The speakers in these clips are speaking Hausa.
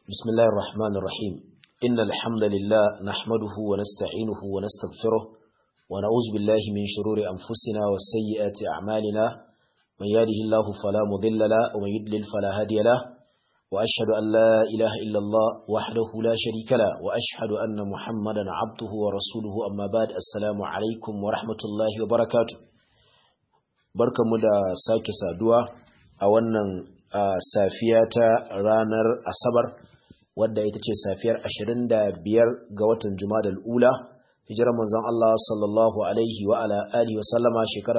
بسم الله الرحمن الرحيم إن الحمد لله نحمده ونستعينه ونستغفره ونعوذ بالله من شرور أنفسنا وسيئات أعمالنا من يهده الله فلا مضل له ومن يضلل فلا هادي له وأشهد أن لا إله إلا الله وحده لا شريك له وأشهد أن محمدا عبده ورسوله أما بعد السلام عليكم ورحمة الله وبركاته barkamu da sake saduwa a wannan safiya ta ranar Asabar wadda ita ce safiyar 25 ga watan Jumadal Ula hijirar manzon Allah sallallahu alaihi wa ala alihi wa sallama shekara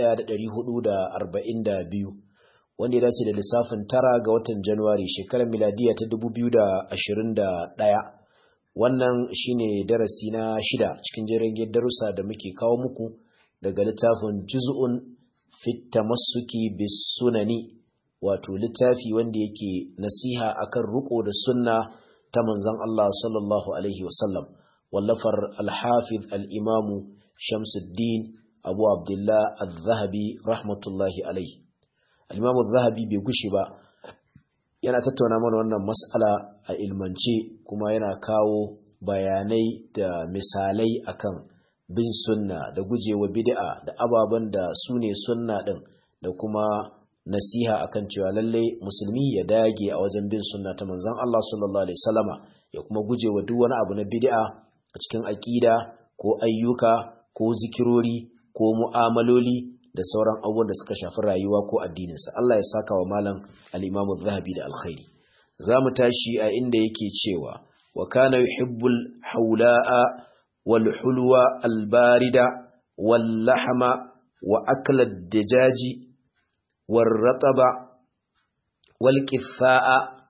1442 wanda ya dace da lissafin 9 ga watan January shekarar miladiya ta 2021 wannan shine darasi na 6 cikin jerin darussa da muke kawo muku daga littafin Juz'un fit tamassuki bis sunani wato littafi wanda yake nasiha akan ruko da sunna ta manzon Allah sallallahu alaihi wasallam wallafar al-hafiz al-imam Shamsuddin Abu Abdullah Az-Zahabi rahmatullahi alaihi al-imam Az-Zahabi bai gushi ba yana tattauna mana wannan mas'ala a ilmance kuma yana kawo bayanai da misalai akan bin sunna da gujewa bid'a da ababan da sune sunna din da kuma nasiha akan cewa lalle musulmi ya dage a wajen bin sunna ta manzon Allah sallallahu alaihi wasallama ya kuma gujewa duk wani abu na bid'a a cikin aqida ko ayyuka ko zikirori ko mu'amaloli da sauran abubuwan da suka shafi rayuwa ko addinin sa Allah ya saka wa malam al-Imam Az-Zahabi da alkhairi zamu tashi a inda yake cewa wa kana yuhibbul hawla'a wal hulwa al barida wal lahma wa akla ad-dajaji والرطب والكفاء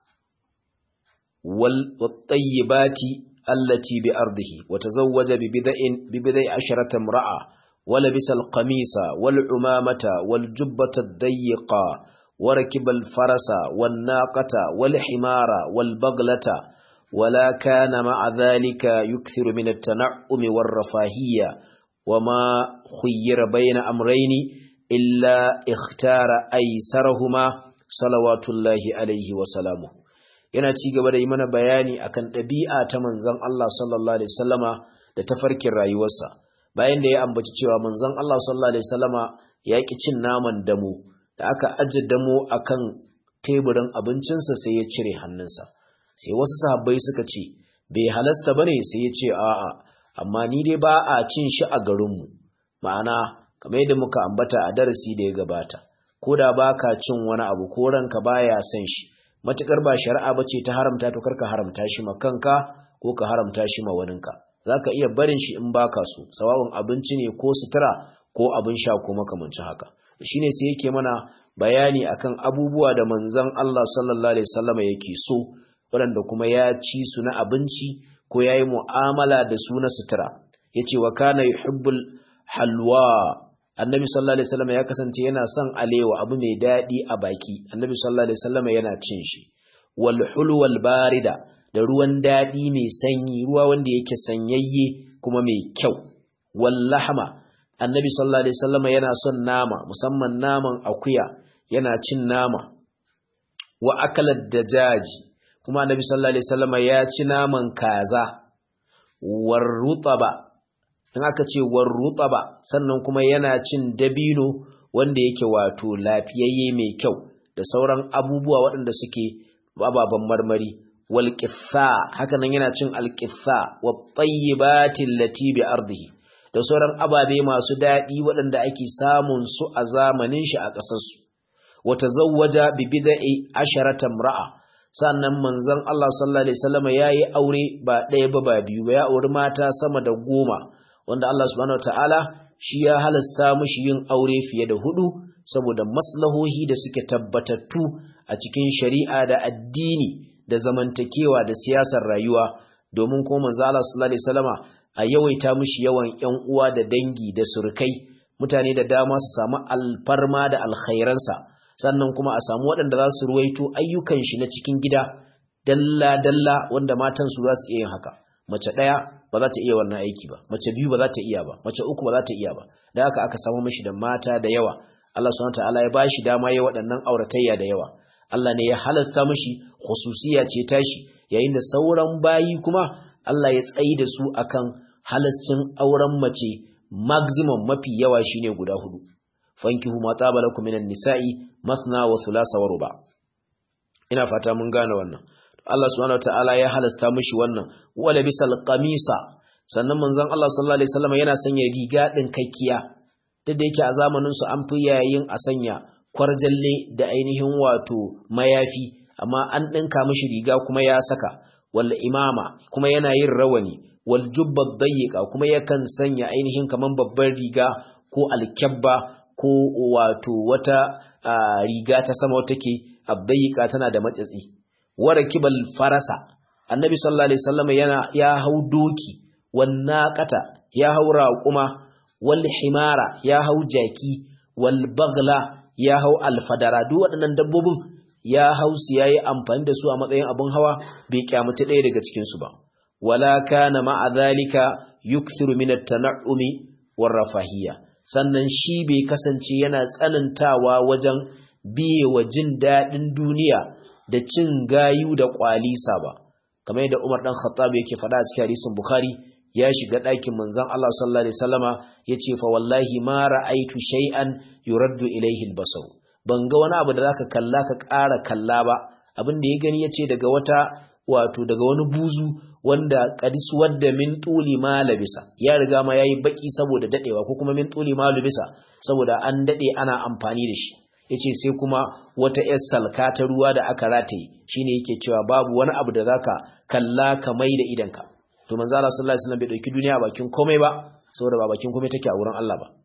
والطيبات التي بأرضه وتزوج ببضع 10 امرأة ولبس القميص والعمامة والجبة الضيقة وركب الفرس والناقة والحمار والبغلة ولا كان مع ذلك يكثر من التنعم والرفاهية وما خير بين أمرين إلا اختار أيسرهما صلوات الله عليه وسلامه yana ci gaba da yi mana bayani akan ɗabi'a ta manzon Allah sallallahu alaihi wasallama da tafarkin rayuwarsa bayan da ya ambaci cewa manzon Allah sallallahu alaihi wasallama ya ki cin naman damo da aka ajiye damo akan teburin abincinsa sai ya cire hannunsa sai wasu sahabbai suka ce bai halasta bane sai ya ce a'a amma ni dai ba a cin shi a garinmu ma'ana kamar yadda muka ambata a darasi da ya gabata ko da baka cin wani abu ko ranka baya son shi matukar ba shari'a bace ta haramta to karka haramta shi ma kanka ko ka haramta shi ma waninka zaka iya barin shi in baka so sawabin abinci ne ko sutura ko abin sha ko makamancin haka shine sai yake mana bayani akan abubuwa da manzon Allah sallallahu alaihi wasallam yake so waɗanda kuma ya ci su na abinci ko yayi mu'amala da su na sutura yace wa kana yuhibbul halwa annabi sallallahu alaihi wasallam ya kasance yana son alewa abu mai dadi a baki annabi sallallahu alaihi wasallam yana cin shi wal hulwal barida da ruwan dadi mai sanyi ruwa wanda yake sanyayye kuma mai kyau wal lahma annabi sallallahu alaihi wasallam yana son nama musamman naman akuya yana cin nama wa akalad dajaji kuma annabi sallallahu alaihi wasallam ya ci naman kaza war rutaba in aka ce warrutaba sannan kuma yana cin dabino wanda yake wato lafiyayye mai kyau da sauran abubuwa waɗanda suke ababen marmari wal qissa haka nan yana cin al qissa wat tayyibati allati bi ardihi da sauran ababe masu dadi waɗanda ake samun su a zamanin shi a ƙasar su wa tazawwaja bi bid'i 10 imra'a sannan manzon Allah sallallahu alaihi wasallam yayi aure ba ɗaya ba biyu ba ya auri mata sama da 10 wanda Allah subhanahu wataala shi ya halasta mishi yin aure fiye da 4 saboda maslahohi da suke tabbatattu a cikin shari'a da addini da zamantakewa da siyasar rayuwa domin kuma manzo Allah sallallahu alaihi wasallama a yawaita mishi yawan ƴan uwa da dangi da surukai mutane da dama su samu alfarma da alkhairansa sannan kuma a samu waɗanda za su ruwaito ayyukan shi na cikin gida dalla wanda matan su za su iya yin haka mace ɗaya ba za ta iya wannan aiki ba mace biyu ba za ta iya ba mace uku ba za ta iya ba da haka aka samu mishi da mata da yawa Allah subhanahu wataala ya bashi dama yayin waɗannan auratayya da yawa Allah ne ya halasta mishi khususiyya ce tashi yayin da sauran bayi kuma Allah ya tsayi da su akan halascin auren mace maximum mafi yawa shine guda 4 fankihu ma tabalakum minan nisa'i mathna wa thulatha wa ruba ina fata mun gane wannan Allah subhanahu wataala ya halasta mishi wannan wala bisal qamisa sannan manzon Allah sallallahu alaihi wasallam yana sanya riga din kakkiya duk da yake a zamanin su an fi yayin a sanya kwarjalle da ainihin wato mayafi amma an dinka mishi riga kuma ya saka wal imama kuma yana yin rawani wal jubba dayyika kuma yakan sanya ainihin kaman babbar riga ko alkabba ko wato wata riga ta sama wata ke abdayyika tana da matsatsi warakibal farasa annabi sallallahu alaihi wasallam ya hau doki wan naqata ya hau raquma wal himara ya hau jaki wal bagla ya hau alfadara duk waɗannan dabbobin ya hau su yayi amfani da su a matsayin abun hawa bai kyamata ɗaya daga cikin su ba wala kana ma'a zalika yukthiru min at-tan'umi war rafahiyya sannan shi bai kasance yana tsanantawa wajen biye wa jin dadin duniya da cin gayu da kwalisa ba kamar yadda Umar dan Khattab yake faɗa a cikin hadisin Bukhari ya shiga ɗakin manzon Allah sallallahu alaihi wasallama yace fa wallahi ma ra'aitu shay'an yuraddu ilayhi al-basar ban ga wani abu da zaka kalla ka ƙara kalla ba abin da ya gani yace daga wani buzu wanda qadis wadda min tuli ma labisa ya riga ma yayi baki saboda dadewa ko kuma min tuli ma labisa saboda an dade ana amfani da shi yace sai kuma wata yar salka ta ruwa da aka rataye shine yake cewa babu wani abu da zaka kalla ka mai da idanka to manzo Allah sallallahu alaihi wasallam bai dauki duniya bakin komai ba saboda ba bakin komai take a wurin Allah ba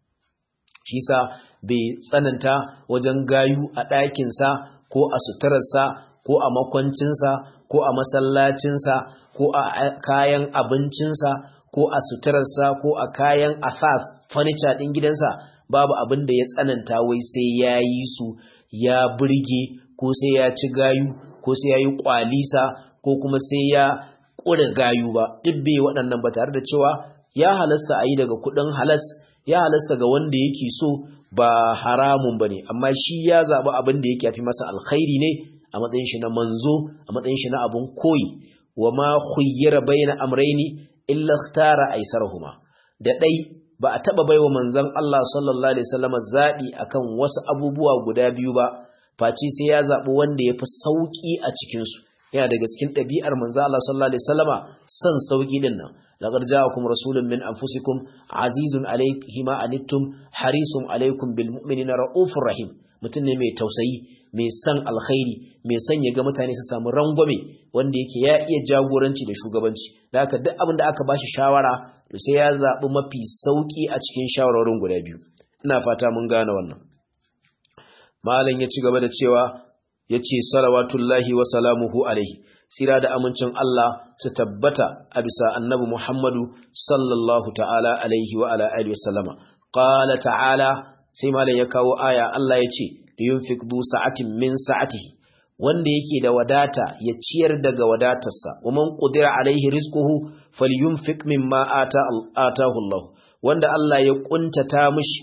shi sa bai tsananta wajen gayu a ɗakin sa ko a suturarsa ko a makwancinsa ko a masallacinsa ko a kayan abincinsa ko a suturarsa ko a kayan asas furniture din gidansa babu abin da ya tsananta wai sai ya yi su ya burge ko sai ya ci gayu ko sai ya yi kwalisa ko kuma sai ya ƙure gayu ba duk bai waɗannan ba tare da cewa ya halasta a yi daga kuɗin halas ya halasta ga wanda yake so ba haramun ba ne amma shi ya zaɓi abin da yake fi masa alkhairi ne a matsayin shi na manzo a matsayin shi na abun koyi wa ma khuyyira baina amrayni illa ikhtara aysarahuma da dai ba a taba baiwa manzon Allah sallallahu alaihi wasallam zabi akan wasu abubuwa guda biyu ba faci sai ya zabi wanda yafi sauki a cikin su yana daga cikin dabi'ar manzon Allah sallallahu alaihi wasallama san sauki din nan laqad ja'akum rasulun min anfusikum azizun alayhi ma anittum harisun alaykum bil mu'minina raufur rahim mutum ne mai tausayi mai san alkhairi mai san ya ga mutane su samu rangwame wanda yake ya iya jagoranci da shugabanci da haka duk abin da aka bashi shawara to sai ya zabi mafi sauki a cikin shawarorin guda biyu ina fata mun gane wannan malam ya ci gaba da cewa yace salawatullahi wa salamuhu alaihi sira da amincin Allah su tabbata a bisa annabi Muhammadu sallallahu ta'ala alaihi wa ala alihi wasallama qala ta'ala sai malam ya kawo aya Allah ya ce liyunfiq du sa'atin min sa'atihi wanda yake da wadata ya ciyar daga wadatarsa wa man qudira alaihi rizquhu falyunfiq mimma atahu Allah wanda Allah ya kuntata mishi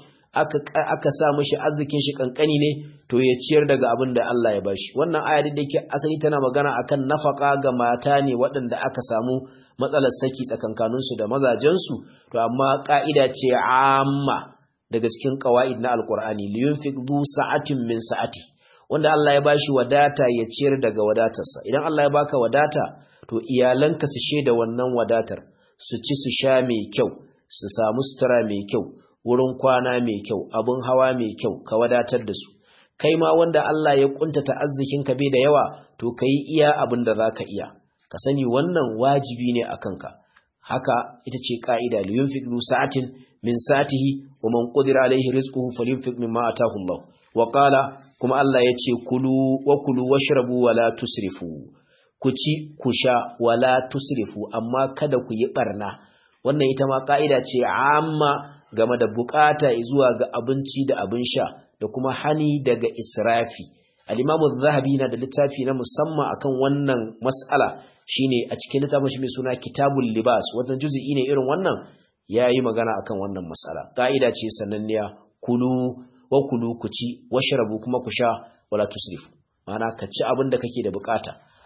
aka sa mishi arzikin shi kankani ne to ya ciyar daga abin da Allah ya bashi wannan aya da yake asali tana magana akan nafaka ga mata ne waɗanda aka samu matsalar saki tsakankaninsu da mazajensu to amma ka'ida ce amma daga cikin qawaid na alqur'ani liyunfiq du sa'atin min sa'ati wanda Allah ya bashi wadata ya ciyar daga wadatarsa idan Allah ya baka wadata to iyalanka su sheda wannan wadatar su ci su sha mai kyau su samu sutura mai kyau wurin kwana mai kyau abun hawa mai kyau ka wadatar da su kai ma wanda Allah ya kuntata arzikin ka bai da yawa to kai iya abin da zaka iya ka sani wannan wajibi ne akan ka haka ita ce ka'ida liyunfiq du sa'atin min sa'atihi wa man qadira alayhi rizquhu falyunfiq mimma ataahu Allah wa qala kuma Allah yace kulu washrabu wala tusrifu ku ci ku sha wala tusrifu amma kada ku yi barna wannan ita ma ka'ida ce amma game da bukata zuwa ga abinci da abin sha da kuma hani daga israfi al-Imam az-Zahabi na da littafi na musamman akan wannan mas'ala shine a cikin littafin shi mai suna Kitabul Libas wannan juz'i ne irin wannan yayi magana akan wannan mas'ala ka'ida ce sananniya kulu wa kulu ku ci washrabu kuma ku sha wala tusrifu ma'ana ka ci abin da kake da bukata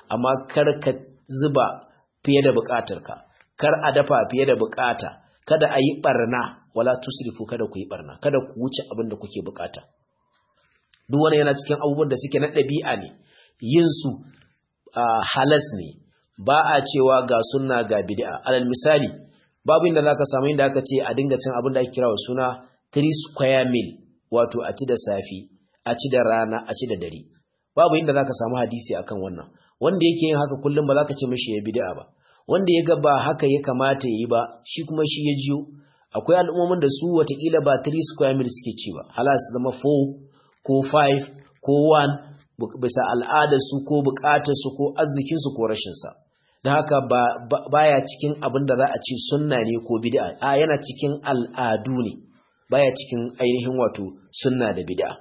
amma kar ka zuba fiye da bukatarka, kar a dafa fiye da bukata, kada a yi barna, wala tusrifu, kada ku yi barna, kada ku wuce abin da kuke bukata. Duk wani yana cikin abubuwan da suke na ɗabi'a ne, yin su halas ne, ba a cewa ga sunna ga bid'a. Alal misali, babu inda zaka samu inda aka ce a dinga cin abin da ake kira wa suna 3 square meal, wato a ci da safi, a ci da rana, a ci da dare. Babu inda zaka samu hadisi akan wannan. Wanda yake yin haka kullum ba zaka ce mishi ya bid'a ba. Wanda ya ga ba haka ya kamata yi ba, shi kuma shi ya jiyo. Akwai al'ummomin da su watakila ba 3 square meal suke ci ba, halas zama 4 ko 5 ko 1 bisa al'adarsu ko bukatarsu ko arzikinsu ko rashinsa. Da haka baya cikin abin da za a ce sunna ne ko bid'a, yana cikin al'adu ne, baya cikin ainihin wato sunna da bid'a.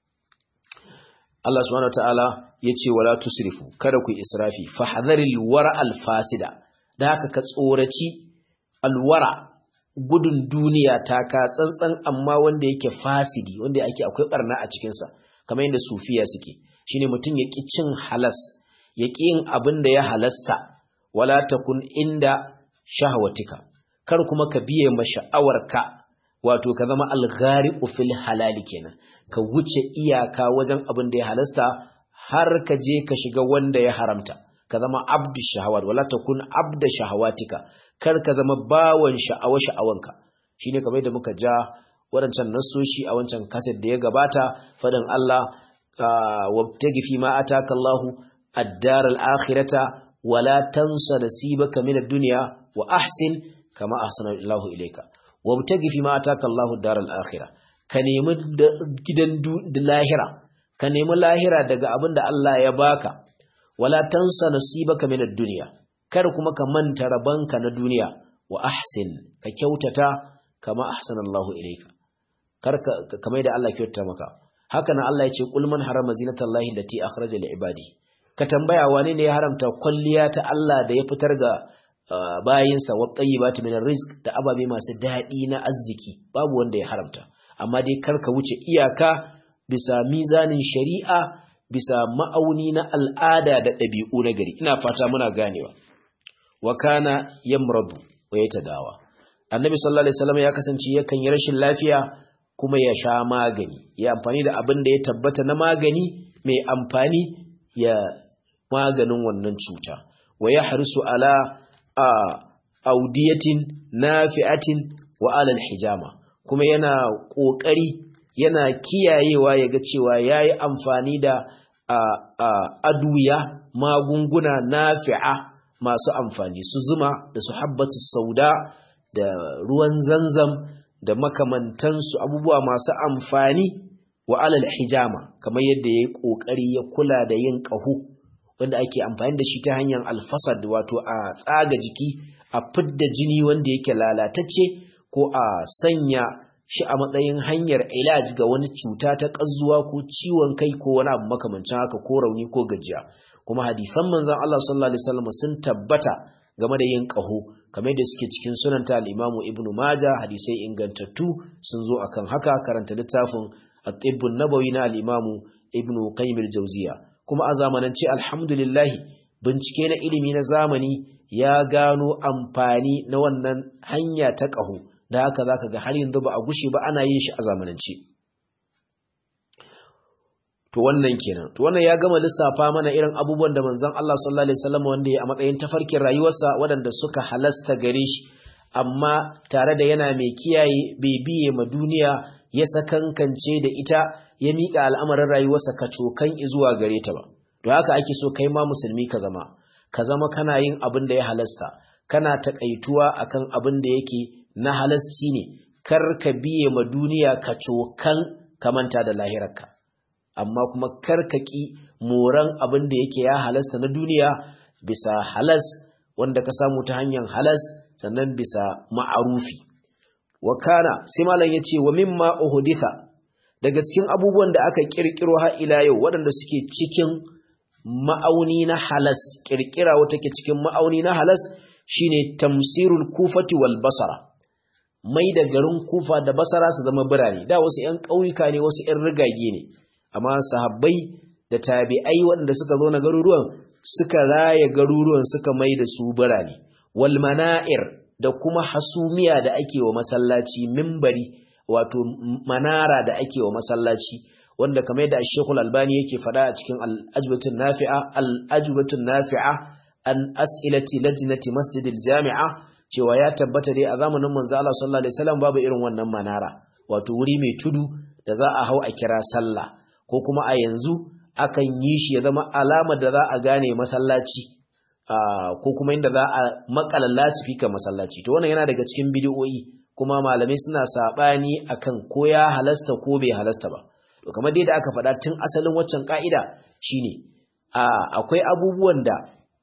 Allah subhanahu wataala yace wala tusrifu, kada ku israfi, fahdharil wara al fasida. Da haka ka tsoraci alwara, gudun duniya ta ka tsantsan, amma wanda yake fasidi, wanda yake akwai barna a cikin sa, kamar yadda sufiya suke. Shine mutum ya ki cin halas, ya ki yin abin da ya halasta, wala takun inda shahwatika, kar kuma ka biye ma sha'awarka, wato ka zama al-ghariqu fil halali kenan, ka wuce iyaka wajen abin da ya halasta har ka je ka shiga wanda ya haramta, ka zama abdu shahawat, wala takun abda shahawatika, kar ka zama bawan sha'awanka. Shine kamar da muka ja wadancan nasoshi a wancan kaset da ya gabata, fadin Allah wabtagi fi ma ataka Allahu ad-dar al-akhirata wala tansa nasibaka min ad-dunya wa ahsin kama ahsana Allahu ilayka. Wabtagi fi ma ataka Allahu ad-dar al-akhirah, ka nemi gidan lahira, ka nemi lahira daga abin da Allah ya baka, wala tansa nasibaka min ad-dunya, kar kuma ka manta rabanka na duniya, wa ahsin, ka kyautata kama ahsana Allahu ilayka, kar ka kamar da Allah kyautata maka. Haka nan Allah ya ce qul man harama zinatallahi allati akhraja li ibadi, ka tambaya wane ne ya haramta kwalliya ta Allah da ya fitar ga bayinsa, wa tayyibati min rizq, da ababe masu dadi na arziki, babu wanda ya haramta. Amma dai kar ka wuce iyaka bisa mizanin shari'a, bisa ma'auni na al'ada da ɗabi'u na gari. Ina fata muna ganewa. Wa kana yamradu wa yatadawa, annabi sallallahu alaihi wasallam ya kasance yakan yi rashin lafiya kuma ya sha magani, ya amfani da abin da ya tabbata na magani mai amfani, ya maganin wannan cuta. Wa yahrisu ala audiyatin nafi'atin wa ala alhijama, kuma yana kokari, yana kiyayewa yaga cewa yayi amfani da aduya, magunguna nafi'a masu amfani, su zuma da su habbatu sauda da ruwan zanzam da makamantansu, abubuwa masu amfani, wa alal hijama, kamar yadda yayi kokari ya kula da yin qahu wanda ake amfani da shi ta hanyar alfasad, wato a tsaga jiki, a fidda jini wanda yake lalatacce, ko a sanya shi a matsayin hanyar ilaj ga wani cuta ta ƙazuwa ko ciwon kai ko wani abu makamancin haka, ko rauni ko gajiya. Kuma hadisan manzon Allah sallallahu alaihi wasallam sun tabbata game da yin ƙaho, kamar da suke cikin sunanta al-Imam Ibn Majah, hadisai ingantattu sun zo akan haka. Karanta littafin At-Tibb an-Nabawi na al-Imam Ibn Qayyim al-Jawziyya. Kuma a zamanance alhamdulillah, bincike na ilimi na zamani ya gano amfani na wannan hanya ta ƙaho, da haka zaka ga har yanzu ba a gushe ba ana yin shi a zamanance. To wannan kenan, to wannan ya gama lissafa mana irin abubuwan da manzon Allah sallallahu alaihi wasallam wanda ya a matsayin tafarkin rayuwarsa waɗanda suka halasta gare shi, amma tare da yana mai kiyaye, bai biye ma duniya, ya sakankance da ita, ya miƙa al'amarin rayuwarsa kacokan zuwa gare ta ba. To haka ake so kai ma musulmi ka zama kana yin abin da ya halasta, kana takaituwa akan abin da yake na halasci ne, kar ka biye ma duniya kacokan ka manta da lahirarka. Amma kuma karkaki moran abin da yake ya halasta na duniya bisa halas, wanda ka samu ta hanyar halas, sannan bisa ma'arufi. Wa kana, sai malam yace, wa mimma uhditha, daga cikin abubuwan da aka kirkiro har ila yau waɗanda suke cikin ma'auni na halas, kirkira wata ke cikin ma'auni na halas, shine tamsirul kufati wal basara, mai da garin Kufa da Basra su zama birane. Da wasu 'yan ƙauyuka ne, wasu 'yan rigage ne, amma sahabbai da tabi'ai waɗanda suka zo na garuruwan suka raya garuruwan suka mai da su birane wal mana'ir da kuma hasumiya da ake wa masallaci minbari wato manara da ake wa masallaci wanda kamar yadda Sheikh Al-Albani yake fada a cikin al-ajbatun nafi'a an as'ilati lajnati masjidil jami'a cewa ya tabbata dai a zamanin manzo Allah sallallahu alaihi wasallam babu irin wannan manara wato wuri mai tudu da za a hau a kira sallah ko kuma a yanzu akan yi shi ya zama alama da za a gane masallaci ko kuma inda za a makala lasifika masallaci to wannan yana daga cikin bid'o'i kuma malamai suna sabani akan ko ya halasta ko bai halasta ba to kamar dai da aka faɗa tun asalin waccan ka'ida shine akwai abubuwan da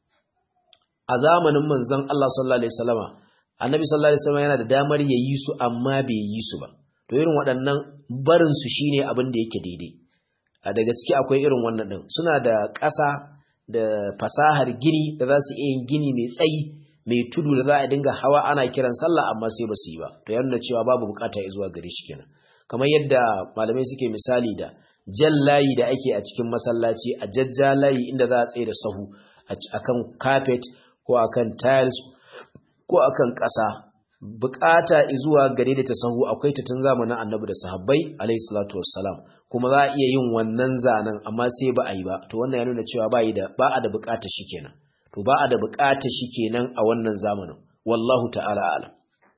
a zamanin manzon Allah sallallahu alaihi wasallama annabi sallallahu alaihi wasallama yana da damar ya yi su amma bai yi su ba to irin waɗannan barin su shine abin da yake daidai daga ciki akwai irin wannan din suna da ƙasa da fasahar gini da za su iya yin gini mai tsayi mai tudu da za a dinga hawa ana kiran sallah amma sai ba su yi ba to ya nuna cewa babu bukata ya zuwa gare shi kenan kamar yadda malamai suke misali da jallayi da ake a cikin masallaci a jajjalayi inda za a tsaye da sahu akan carpet ko akan tiles ko akan ƙasa bukata zuwa gare da tasahu akwai ta tun zamanin annabi da sahabbai alayhi salatu wassalam kuma za a iya yin wannan zanen amma sai ba a yi ba to wannan ya nuna cewa ba a da bukatar shi kenan to ba a da bukatar shi kenan a wannan zamanin wallahu ta'ala alam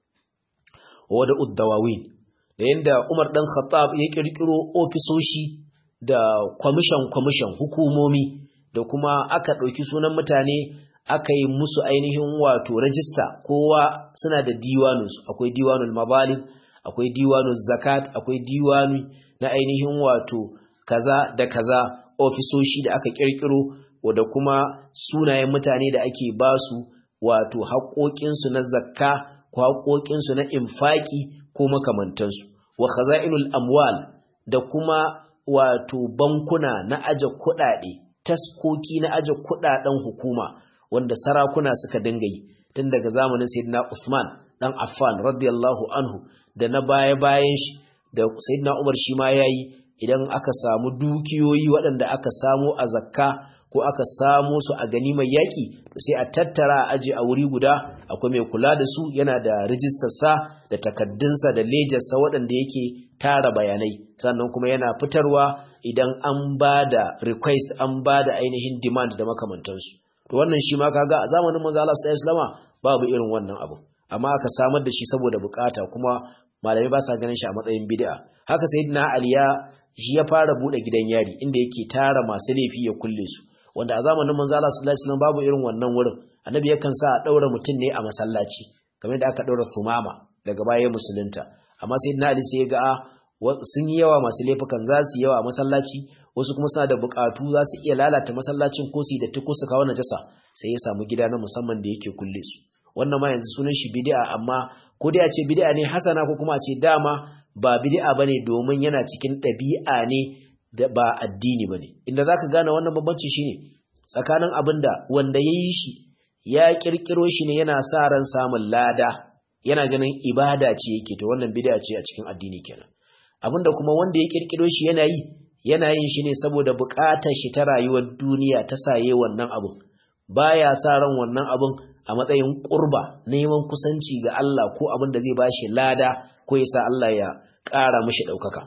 wada uddawawin da yanda Umar dan Khattab ya kirkiro ofisoshi da commission hukumomi da kuma aka dauki sunan mutane aka yi musu ainihin wato rajista kowa suna da diwaninsu akwai diwanul mazalim akwai diwanul zakat akwai diwani na ainihin wato kaza da kaza ofisoshi da aka kirkiro da kuma sunayen mutane da ake basu wato haƙoƙinsu na zakka ko haƙoƙinsu na infaki ko makamantansu wa khaza'inul amwal da kuma wato bankuna na aje kuɗaɗe taskoki na aje kuɗaɗen hukuma wanda sarakuna suka dinga yi tun daga zamanin Sayyidina Uthman dan Affan radiyallahu anhu da na bayan shi da Sayyidina Umar shi ma yayi idan aka samu dukiyoyi waɗanda aka samu a zakka ko aka samu su a ganimar yaki to sai a tattara a aje a wuri guda akwai mai kula da su yana da rijistar sa da takaddun sa da ledger sa waɗanda yake tara bayanai sannan kuma yana fitarwa idan an bada request an bada ainihin demand da makamantansu to wannan shi ma kaga a zamanin manzo Allah sallallahu alaihi wasallam babu irin wannan abu amma aka samar da shi saboda bukata kuma malamai ba sa ganin shi a matsayin bid'a haka sayyidina Ali shi ya fara bude gidan yari inda yake tara masu laifi ya kulle su wanda a zamanin manzo Allah sallallahu alaihi wasallam babu irin wannan wurin annabi yakan sa a daura mutum ne a masallaci kamar yadda aka daura Sumama daga baya musulunta amma sayyidina Ali sai ya ga sun yi yawa masu laifukan za su yawa a masallaci wasu kuma suna da bukatu za su iya lalata masallacin ko su da tuko su kawo najasa sai ya samu gida na musamman da yake kulle su wannan ma yanzu sunan shi bid'a amma ko dai a ce bid'a ne hasana ko kuma a ce dama ba bid'a bane domin yana cikin ɗabi'a ne da ba addini bane inda zaka gane wannan bambanci shine tsakanin abinda wanda yayi shi ya kirkiro shi ne yana sa ran samun lada yana ganin ibada ce yake to wannan bid'a ce a cikin addini kenan abinda kuma wanda ya kirkiro shi yana yin shi ne saboda bukatar shi ta rayuwar duniya ta saye wannan abun baya sa ran wannan abun a matsayin qurba neman kusanci ga Allah ko abin da zai bashi lada ko ya sa Allah ya ƙara mishi daukaka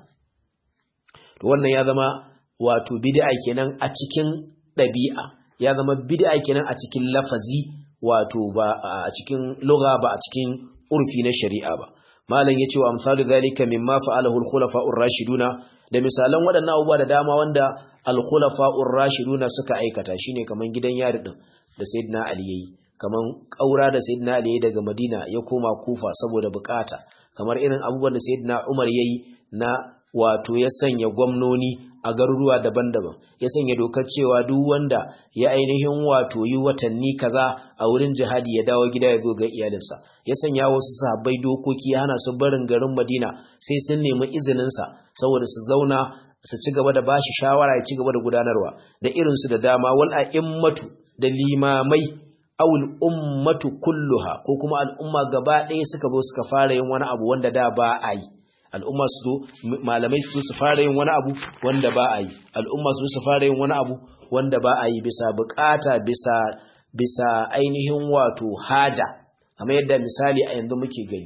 to wannan ya zama wato bid'a kenan a cikin dabi'a ya zama bid'a kenan a cikin lafazi wato ba a cikin lugha ba a cikin urfi na shari'a ba malam yace wa amsalu zalika mimma fa'alahu al-khulafa'ur rashiduna da misalan waɗannan abubuwa da dama wanda al-khulafa'ur rashiduna suka aikata shine kaman gidan yari din da sayyidina Ali yayi kaman kaura da sayyidina Ali daga Madina ya koma Kufa saboda bukata kamar irin abubuwan da sayyidina Umar yayi na wato ya sanya gwamnoni a garuruwa daban-daban ya sanya dokar cewa duk wanda ya ainihin wato yi watanni kaza a wurin jihadi ya dawo gida ya zo ga iyalinsa ya sanya wasu sahabbai dokoki hana su barin garin Madina sai sun nemi izinin sa saboda su zauna su ci gaba da bashi shawara ya ci gaba da gudanarwa da irin su da dama wal a'immatu da limamai awul ummatu kulluha ko kuma al'umma gaba ɗaya suka zo suka fara yin wani abu wanda da ba a yi al'umma su zo malamai su fara yin wani abu wanda ba a yi al'umma su fara yin wani abu wanda ba a yi bisa bukata bisa ainihin wato haja kamar yadda misali a yanzu muke gani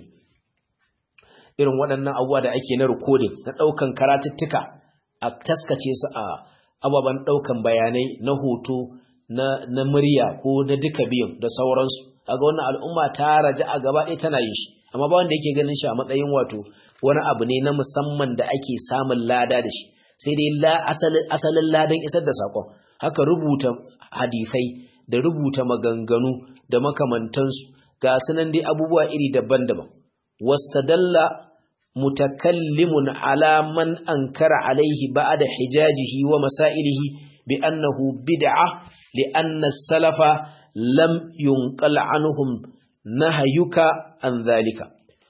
irin waɗannan abubuwa da ake na recording na ɗaukan karatuttuka a taskace su a ababen ɗaukan bayanai na hoto na murya ko na duka biyun da sauransu kaga wannan al'umma ta raja a gaba ɗaya tana yin shi amma ba wanda yake ganin shi a matsayin wato wani abu ne na musamman da ake samun lada da shi sai dai asalin ladan isar da sakon haka rubuta hadisai da rubuta maganganu da makamantansu ga sunan dai abubuwa iri daban-daban wastadalla mutakallimun ala man ankara alaihi ba'da hijajihi wa masailihi bi annahu bid'ah li anna as-salafa lam yunqal anhum nahayuka an zalika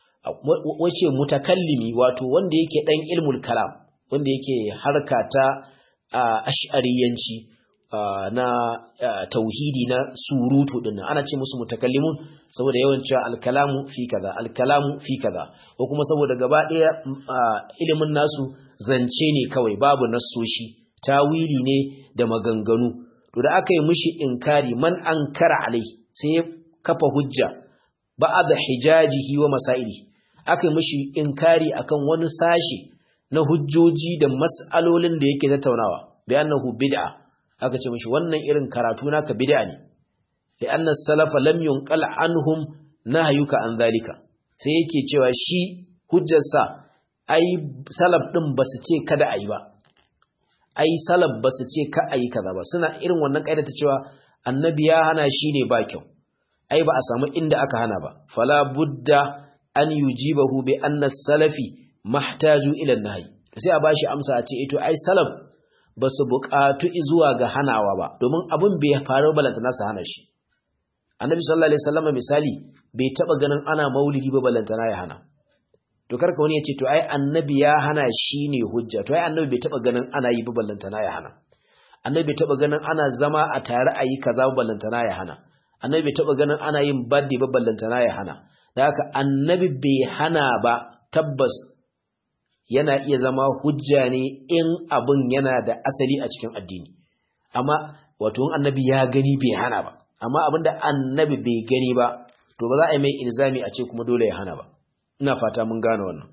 wace mutakallimi wato wanda yake dan ilmul kalam wanda yake harka ta ash'ariyanci na tauhidi na surutu din ana ce musu mutakallimun saboda yawan cewa al-kalamu fi kaza ko kuma saboda gaba daya ilimin nasu zance ne kawai babu nassoshi tawili ne da maganganu to da aka yi mishi inkari man ankara alai sai ya kafa hujja ba'da hijajihi wa masaili aka yi mishi inkari akan wani sashi na hujjoji da mas'alolin da yake tattaunawa bi annahu bid'a aka ce mishi wannan irin karatu naka bid'a ne li anna salafa lam yunqal anhum nahyuka an zalika sai yake cewa shi hujjarsa ai salaf din basu ce kada ayi ba ai salaf basu ce ka ayi kaza ba suna irin wannan kaida ta cewa annabi ya hana shi ne ba kyau ai ba a samu inda aka hana ba fala budda an yujibahu bi anna salafi mahtaju ila an-nahy sai a bashi amsa a ce to ai salaf basu buƙatu zuwa ga hanawa ba domin abun bai faru balantana su hana shi annabi sallallahu alaihi wasallam misali bai taba ganin ana maulidi ba balantana ya hana to karka wani ya ce to ai annabi ya hana shi ne hujja to ai annabi bai taba ganin ana yi ba balantana ya hana annabi bai taba ganin ana zama a tare a yi kaza ba balantana ya hana annabi bai taba ganin ana yin birthday ba ballantana ya hana da haka annabi bai hana ba tabbas yana iya zama hujja ne in abin yana da asali a cikin addini amma wato annabi ya gani bai hana ba amma abinda annabi bai gani ba to ba za a yi mai ilzami a ce kuma dole ya hana ba ina fata mun gane wannan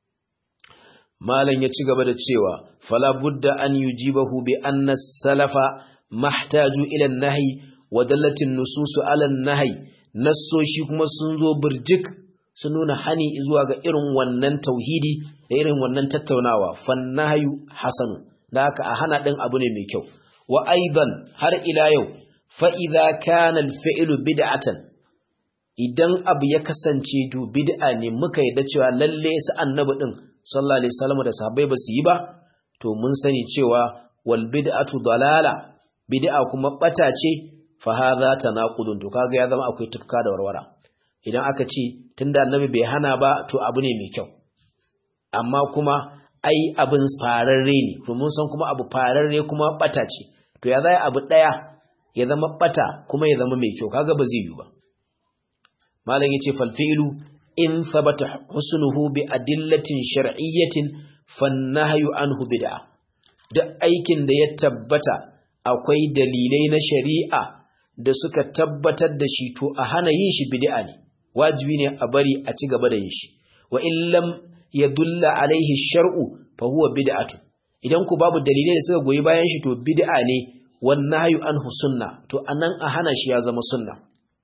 malam ya ci gaba da cewa fala budda an yujibahu bi anna salafa mahtaju ila an-nahy wa dallatin nususu ala an-nahy nassoshi kuma sun zo burjik sun nuna hani zuwa ga irin wannan tauhidi da irin wannan tattaunawa fannahyu hasanu da haka a hana din abu ne mai kyau wa aidan har ila yau fa idza kana al-fi'lu bid'atan idan abu ya kasance to bid'a ne muka yadda cewa lalle su annabi din sallallahu alaihi wasallam da sahabbai ba su yi ba to mun sani cewa wal bid'atu dalala bid'a kuma bata ce fa hadha tanaqudun to kaga ya zama akwai tufka da warwara idan aka ce tunda annabi bai hana ba to abu ne mai kyau amma kuma ai abin fararre ne to mun san kuma abu fararre kuma bata ce to ya zai abu daya ya zama bata kuma ya zama mai kyau kaga ba zai yi ba malam yace fal fi'lu in thabata husnuhu bi adillatin shar'iyyatin fan nahyu anhu bid'ah duk aikin da ya tabbata akwai dalilai na shari'a da suka tabbatar da shi to a hana yin shi bid'a ne wajibi ne a bari a ci gaba da yin shi wa in lam yadulla alaihi shar'u fa huwa bid'atu idan ku babu dalilai da suka goyi bayan shi to bid'a ne wan nahyu anhu sunna to anan a hana shi ya zama sunna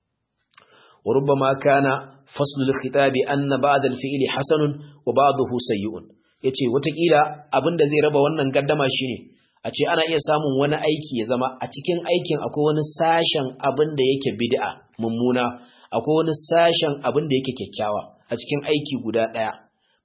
wa rubbama kana faslul khitabi anna ba'da al-fi'li hasanun wa ba'dahu sayyi'un yace watakila abinda zai raba wannan gaddama shine a ce ana iya samun wani aiki ya zama a cikin aikin akwai wani sashen abinda yake bid'a mummuna akwai wani sashen abinda yake kyakkyawa a cikin aiki guda daya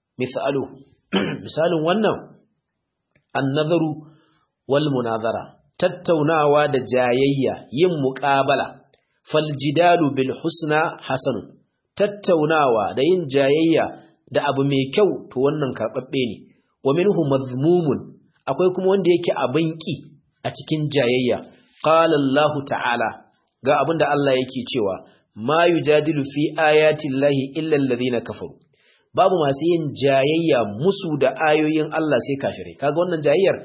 misalin wannan an-nazaru wal munazara tattaunawa da jayayya yin muqabala fal jidalu bil husna hasanun tattaunawa da yin jayayya da abu mai kyau to wannan karbabbe ne wa minhu mazmumun akwai kuma wanda yake abin ki a cikin jayayya qala Allah ta'ala ga abinda Allah yake cewa ma yujadilu fi ayati llahi illa alladhina kafaru babu masu yin jayayya musu da ayoyin Allah sai kafirai kaga wannan jayayyar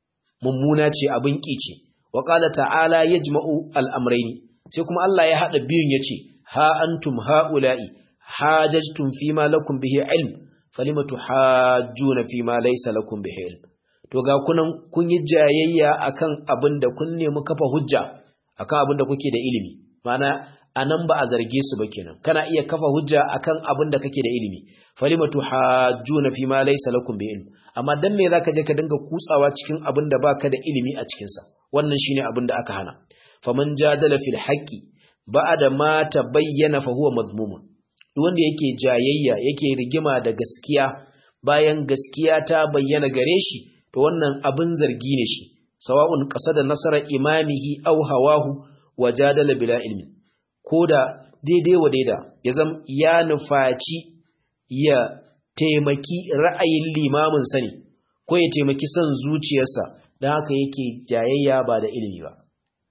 mummuna ce abin kici wa qala ta'ala yajma'u al-amrayn sai kuma Allah ya hada biyun yace ha antum haula'i hajajtum fima lakum bihi ilm falimatu hajjuna fima laysa lakum bihi ilm to ga kunan kun yi jayayya akan abinda kun nemi kafa hujja akan abinda kuke da ilimi mana anan ba a zarge su ba kenan kana iya kafa hujja akan abinda kake da ilimi falimatu hajjuna fima laysa lakum bihi ilm amma dan me zaka je ka dinga kutsawa cikin abinda baka da ilimi a cikin sa wannan shine abinda aka hana faman jadala fil haqqi ba'da ma tabayyana fa huwa madhmumun wanda yake jayayya yake rigima da gaskiya bayan gaskiya ta bayyana gare shi to wannan abin zargi ne shi sawa'un qasada nasara imamihi aw hawahu wajadala bila ilmi koda daidai wa daida ya nufaci ya taimaki ra'ayin limamin sani ko ya taimaki son zuciyarsa dan haka yake jayayya ba da ilimi ba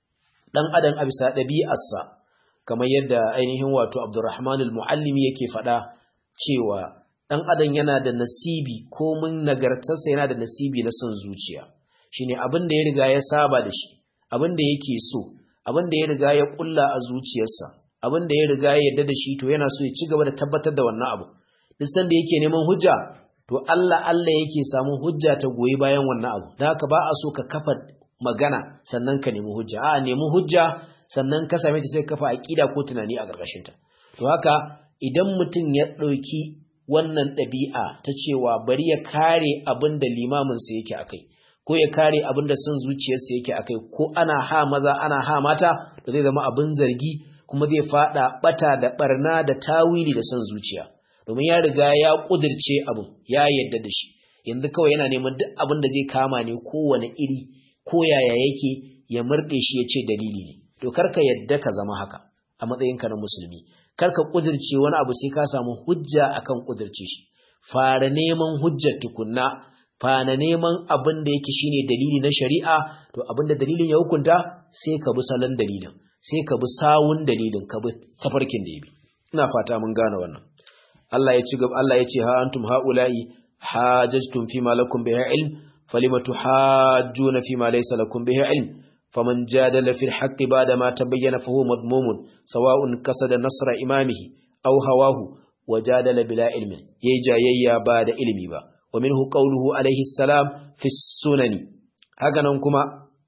dan adam a bisa dabi'arsa kamar yadda ainihin wato Abdurrahman al-Muallimi yake faɗa cewa ɗan adam yana da nasibi ko mun nagartarsa yana da nasibi na son zuciya shine abin da ya riga ya saba da shi abin da yake so abin da ya riga ya kulla a zuciyarsa abin da ya riga ya yarda da shi to yana so ya ci gaba da tabbatar da wannan abu duk sanda yake neman hujja to Allah yake samun hujja ta goyi bayan wannan abu dan haka ba a so ka kafa magana sannan ka nemi hujja a nemi hujja sannan ka same ta sai kafa aqida ko tunani a gargashin ta to haka idan mutum ya dauki wannan dabi'a ta cewa bari ya kare abinda limamin sa yake akai ko ya kare abinda son zuciyarsa yake akai ko ana ha maza ana ha mata to zai zama abin zargi kuma zai fada bata da barna da tawili da son zuciya domin ya riga ya kudirce abin ya yadda da shi yanzu kawai yana neman duk abin da zai kama ne kowane iri ko yaya yake ya murde shi ya ce dalili ne to karka yadda ka zama haka a matsayinka na musulmi karka kudirce wani abu sai ka samu hujja akan kudirce shi fara neman hujjar tukunna fara neman abin da yake shine dalili na shari'a to abin da dalilin ya hukunta sai ka bi salon dalilin sai ka bi sawun dalilin ka bi tafarkin da yabi ina fata mun gane wannan Allah ya ci gaba Allah ya ce ha antum haula'i hajajtum fima lakum bihi ilm falimatu hajjuna fima laysa lakum bihi ilm فمن جادل في الحق بعد ما تبين فهو مذموم سواء قصد نصر إمامه أو هواه وجادل بلا علم يجايا بعد علمي با ومنه قوله عليه السلام في السنن هكذا كما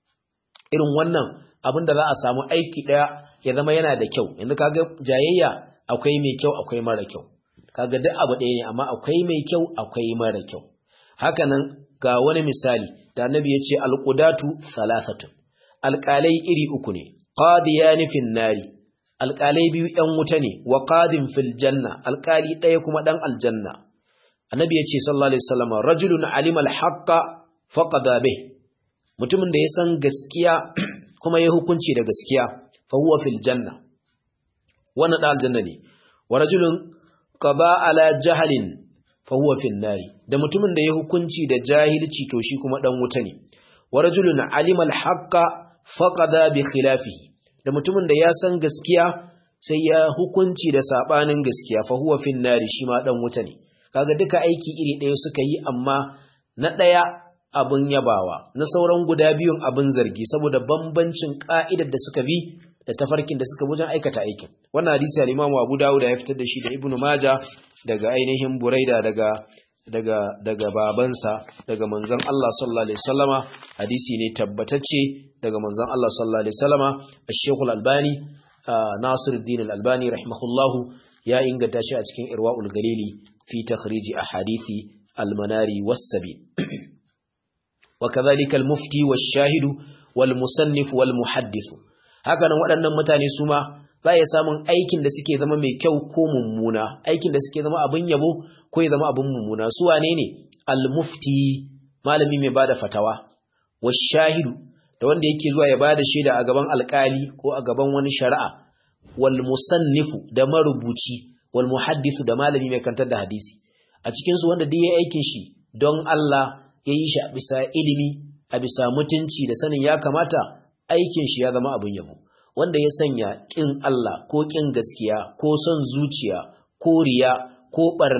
irin wannan abin da za a samu aiki daya ya zama yana da kyau yanzu kaga jayayya akwai mai kyau akwai mara kyau kaga duk abu ɗaya ne amma akwai mai kyau akwai mara kyau hakanan ga wani misali da annabi ya ce alqudatu thalathatu alƙalai iri uku ne, ƙadiyani fin nari, alƙalai biyu ‘yan wuta ne, wa ƙadin fil janna, alƙali ɗaya kuma ɗan aljanna. Annabi ya ce, sallallahu Alaihi Wasallam, rajulun alimal haƙƙa faƙada bih, mutumin da ya san gaskiya kuma ya hukunci da gaskiya, fa huwa fil janna. Wannan ɗan aljanna ne, wa rajulun qada ala jahalin fa huwa fil nari, da mutumin da ya hukunci da jahilci to shi kuma ɗan wuta ne. Wa rajulun alimal haƙƙa faqada bi khilafihi da mutumin da ya san gaskiya sai ya hukunci da sabanin gaskiya fa huwa fin nari shi ma dan wuta ne kaga duka aiki iri ɗaya suka yi amma na ɗaya abun yabawa na sauran guda biyun abun zargi saboda bambancin ka'idar da suka bi da tafarkin da suka wajen aikata aikin wannan hadisi al-Imam Abu Dawud ya fitar da shi da Ibn Majah daga ainihin Buraida daga babansa daga manzon Allah sallallahu alaihi wasallama hadisi ne tabbatacce daga manzon Allah sallallahu alaihi wasallama Sheikh Al-Albani Nasiruddin Al-Albani rahimahullahu ya inganta shi a cikin Irwaul Galili fi takhrij ahadithi al-manari was-sabil wa kadhalika al-mufti wash-shahid wal-musannif wal-muhaddith haka nan waɗannan mutane su ma za ya samun aikin da suke zama mai kyau ko mummuna aikin da suke zama abin yabo ko ya zama abin mummuna su wane ne al-mufti malami mai bada fatawa wash-shahidu da wanda yake zuwa ya bada shaida a gaban alkali ko a gaban wani shari'a wal musannifu da marubuci wal muhaddisu da malami mai kantar da hadisi a cikin su wanda duk yayi aikin shi don Allah yayi shi a bisa ilimi a bisa mutunci da sanin ya kamata aikin shi ya zama abin yabo wanda ya sanya kin Allah ko kin gaskiya ko son zuciya ko riya ko barna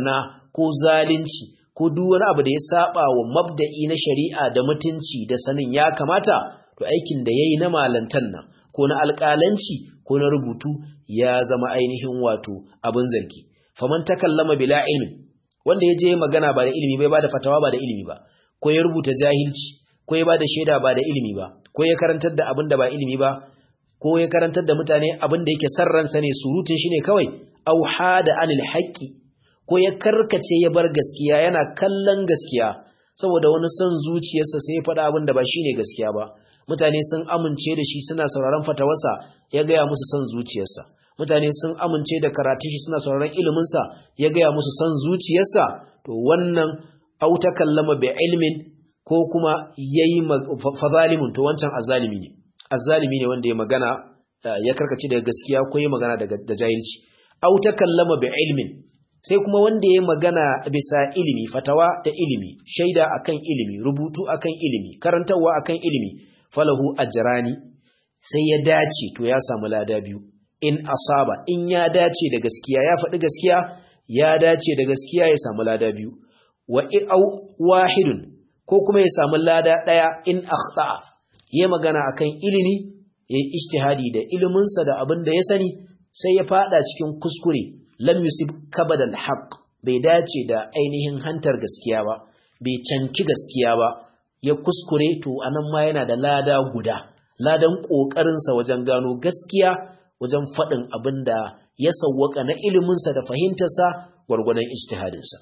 ko zalunci ko duk wani abu da ya saba wa mabda'i na shari'a da mutunci da sanin ya kamata, to aikin da yayi na malantan nan ko na alƙalanci ko na rubutu ya zama ainihin wato abin zargi. Faman takallama bila ilmi, wanda ya je magana ba da ilimi bai ba da fatawa ba da ilimi ba, ko ya rubuta jahilci ko ya ba da shaida ba da ilimi ba, ko ya karantar da abin da ba ilimi ba, ko ya karantar da mutane abin da yake sarransa ne, surutun shi ne kawai, au hada anil haqqi, ko ya karkace ya bar gaskiya yana kallon gaskiya saboda wani son zuciyarsa sai ya faɗa abin da ba shine gaskiya ba. Mutane sun amince da shi suna sauraron fatawarsa, ya gaya musu son zuciyarsa. Mutane sun amince da karatun shi suna sauraron iliminsa, ya gaya musu son zuciyarsa. To wannan au takallama bi ilmin, ko kuma yayi fazalimun, to wancan azzalimi ne. Azzalimi ne wanda ya magana ya karkace daga gaskiya ko ya magana da jahilci. Au takallama bi ilmin, sai kuma wanda ya magana bisa ilimi, fatawa da ilimi, shaida akan ilimi, rubutu akan ilimi, karantawa akan ilimi, falahu ajrani, sai ya dace to ya samu lada biyu. In asaba, in ya dace da gaskiya, ya faɗi gaskiya, ya dace da gaskiya, ya samu lada biyu. Wa wahidun, ko kuma ya samu lada ɗaya in akhta'a, ya magana akan ilimi, ya yi ijtihadi da iliminsa da abin da ya sani, sai ya faɗa cikin kuskure, lam yusib kabadal haqq, bai dace da ainihin hantar gaskiya ba, bai canki gaskiya ba, ya kuskure, to anan ma yana da lada guda, ladan ƙoƙarinsa wajen gano gaskiya, wajen faɗin abin da ya sawwaka na iliminsa da fahimtarsa gwargwadon ijtihadinsa.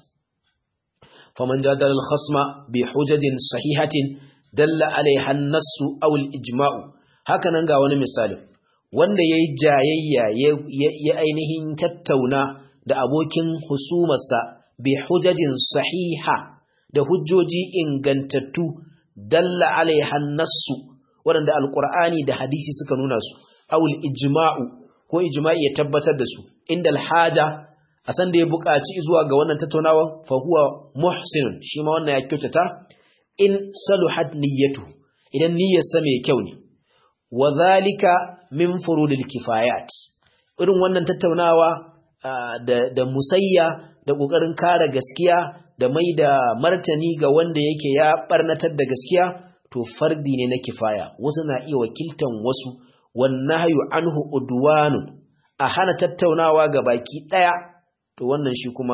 Faman jadala al-khasma bi hujajin sahihatin dalla alaiha an-nassu aw al-ijma'u. Haka nan ga wani misali, wanda yayi jayayya ya ainihin tattauna da abokin husumarsa bi hujajin sahiha, da hujjoji ingantattu, dalla alaiha an-nassu, wanda alqur'ani da hadisi suka nuna su, aw al-ijma'u, ko ijma'i ya tabbatar da su, inda al-haja, a san da ya buƙaci zuwa ga wannan tattaunawa, fa huwa muhsinun, shi ma wannan ya kyautata, in saluhat niyyatu, idan niyyarsa mai kyau ne. Wa zalika min furudil kifayat, irin wannan tattaunawa da musayya da kokarin kare gaskiya da mai da martani ga wanda yake ya barnatar da gaskiya, to fardi ne na kifaya, wasu na iya wakiltan wasu. Wan nahyu anhu udwanun, a hana tattaunawa ga baki daya, to wannan shi kuma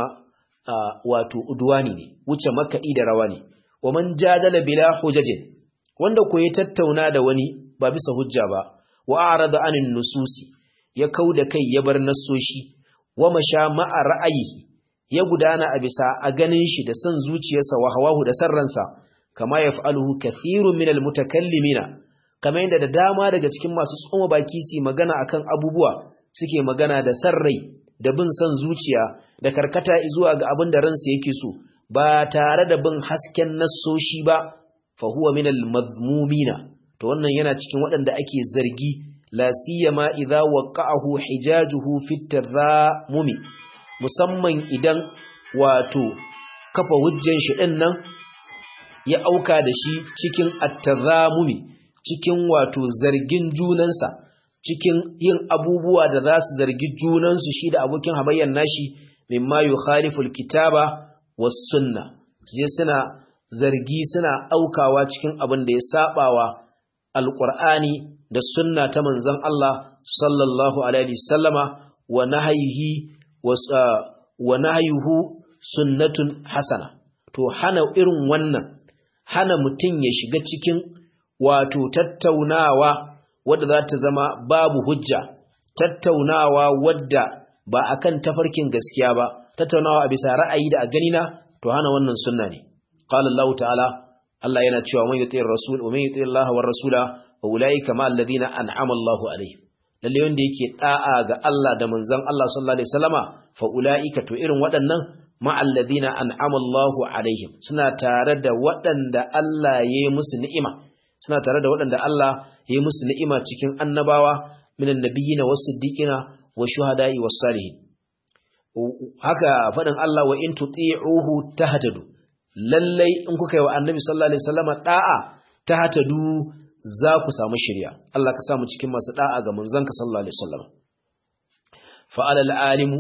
wato udwani ne, wuce makaɗi da rawa ne. Wa man jadala bila hujajin, wanda ko ya tattauna da wani ba bisa hujja ba, wa arada anin nususi, ya kauda kai ya bar nassoshi, wa masha ma'a ra'ayihi, ya gudana a bisa a ganin shi da son zuciyarsa wa hawahu da sarransa, kama yaf'aluhu kathirun minal mutakallimina, kamar yadda da dama daga cikin masu tsoma baki su magana akan abubuwa suke magana da sarrai da bin son zuciya da karkata zuwa ga abin da ransu yake so, ba tare da bin hasken nassoshi ba, fa huwa minal mazmumina, to wannan yana cikin waɗanda ake zargi, la siyama idza waqa'ahu hijajuhu fit tadhamumi, musamman idan wato kafa hujjan shi din nan ya auka da shi cikin at-tadhamumi, cikin wato zargin junansa, cikin yin abubuwa da za su zargi junansu shi da abokin hamayyan nashi, mimma yukhalifu al-kitaba was sunna, je suna zargi suna aukawa cikin abin da ya sabawa alqur'ani da sunna ta manzon Allah sallallahu alaihi wasallama, wa nahyuhu sunnatun hasana. To hana irin wannan, hana mutum ya shiga cikin wato tattaunawa wadda za ta zama babu hujja, tattaunawa wadda ba akan tafarkin gaskiya ba, tattaunawa a bisa ra'ayi da a ganina, to hana wannan sunna ne. Qala Allah ta'ala, Allah yana cewa man yuti ar-rasul wa man yuti Allah war rasula wa ulaika ma alladhina an'ama Allahu alaihim. Lalle wanda yake da'a ga Allah da manzon Allah sallallahu alaihi wasallama, fa ulaika, to irin waɗannan, ma alladhina an'ama Allahu alaihim, suna tare da waɗanda Allah ya yi musu ni'ima, suna tare da waɗanda Allah ya yi musu ni'ima cikin annabawa, minan nabiyina was-siddiqina wash-shuhada'i was-salihin. Haka faɗin Allah, wa in tuti'uhu tahtadu, lallai in kuka yi wa annabi sallallahu alaihi wasallama da'a tahtadu, za ku samu shiriya. Allah ka samu cikin masu da'a ga manzanka sallallahu alaihi wasallam. Fa alal alimu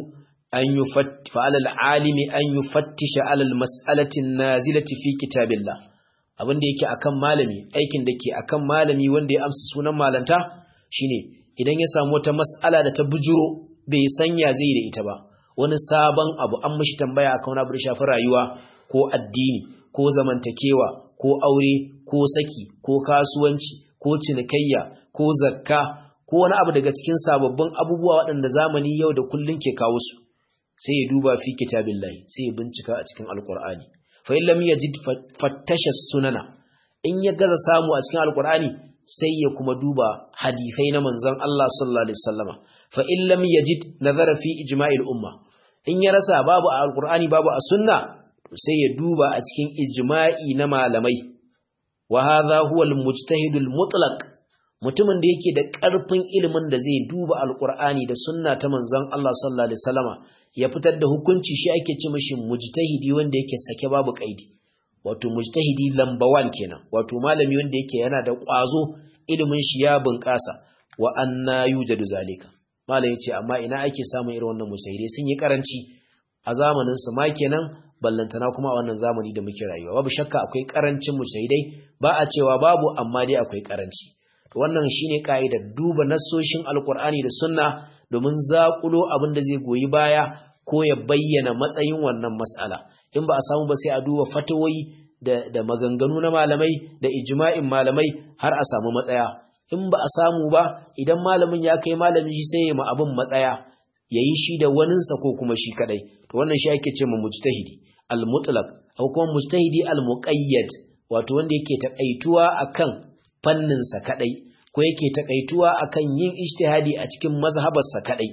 فعلى العالم أن يفتش على المسألة النازلة في كتاب الله abin da yake akan malami aikin da ke akan malami wanda ya amsa sunan malanta shine idan ya samu wata mas'ala da ta bujuro bai sanya zai da ita ba wani sabon abu an mishi tambaya akan wani abu da shafi rayuwa ko addini ko zamantakewa ko aure ko saki ko kasuwanci ko cinikayya ko zakka ko wani abu daga cikin sababbin abubuwa waɗanda zamani yau da kullun ke kawo su sai ya duba fi kitabillahi sai ya bincika a cikin alqur'ani fa in lam yajid fattasha sunana in ya gaza samu a cikin alqur'ani sai ya kuma duba hadisai na manzon Allah sallallahu alaihi wasallama fa in lam yajid nazara fi ijma'il umma in ya rasa babu a alqur'ani babu a sunna sai ya duba a cikin ijma'i na malamai wa hadha huwa al-mujtahid al-mutlaq mutumin da yake da ƙarfin ilimin da zai duba alqur'ani da sunna ta manzon Allah sallallahu alaihi wasallama ya fitar da hukunci shi ake ce mishi mujtahidi wanda yake sake babu kaidi wato mujtahidi lamba 1 kenan wato malami wanda yake yana da ƙwazo ilimin shi ya bunƙasa wa anna yujadu zalika malai yace amma ina ake samun irin wannan mujtahidai sun yi karanci a zamanin su ma kenan ballantana kuma a wannan zamani da muke rayuwa babu shakka akwai karancin mujtahidai ba a cewa babu amma dai akwai karanci wannan shine kaidar duba nassoshin alqur'ani da sunna domin zakulo abin da zai goyi baya ko ya bayyana matsayin wannan mas'ala in ba a samu ba sai a duba fatawoyi da maganganu na malamai da ijma'in malamai har a samu matsaya in ba a samu ba idan malamin ya kai malami shi sai ya ma abin matsaya yayi shi da waninsa ko kuma shi kadai to wannan shi ake cewa mujtahidi al-mutlaq ko kuma mujtahidi al-muqayyad wato wanda yake takaituwa akan fannin sa kadai ko yake takaituwa akan yin ijtihadi a cikin mazhabar sa kadai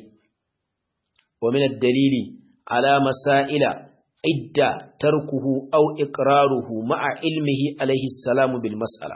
wa min ad-dalili ala masaila idda tarkuhu aw iqraruhu ma'a ilmihi alayhi salamu bil mas'ala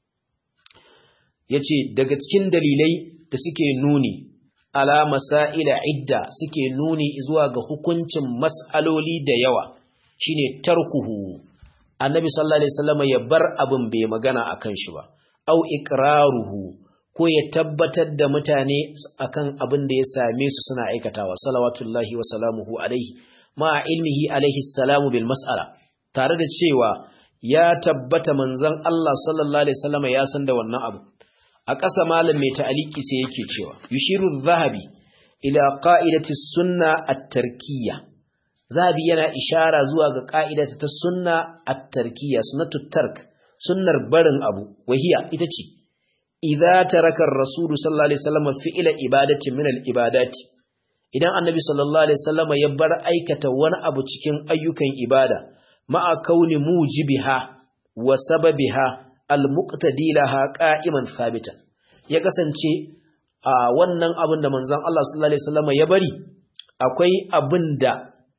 yace daga cikin dalilai da suke nuni ala masaila idda suke nuni zuwa ga hukuncin mas'aloli da yawa shine tarkuhu annabi sallallahu alaihi wasallam ya bar abin bai magana akan shi ba au iqraruhu ko ya tabbatar da mutane akan abin da ya same su suna aikatawa salawatullahi wa salamuhu alaihi ma ilmihi alaihi salamu bil mas'ala tare da cewa ya tabbata manzon Allah sallallahu alaihi wasallam ya san da wannan abu a ƙasa malam mai ta'aliki sai yake cewa yushiru zahabi ila qa'idati sunna at-tarkiyya zahabi yana ishara zuwa ga qa'idata ta sunna at-tarkiyya sunnatut tark sunnar barin abu wahiya ita ce idza taraka ar-rasul sallallahu alaihi wasallam fi'la ibadatin min al-ibadati idan annabi sallallahu alaihi wasallam ya bar aikata wani abu cikin ayyukan ibada ma'a kauni mujibiha wa sababiha al-muqtadi laha qa'iman thabitan ya kasance a wannan abin da manzon Allah sallallahu alaihi wasallam ya bari akwai abin da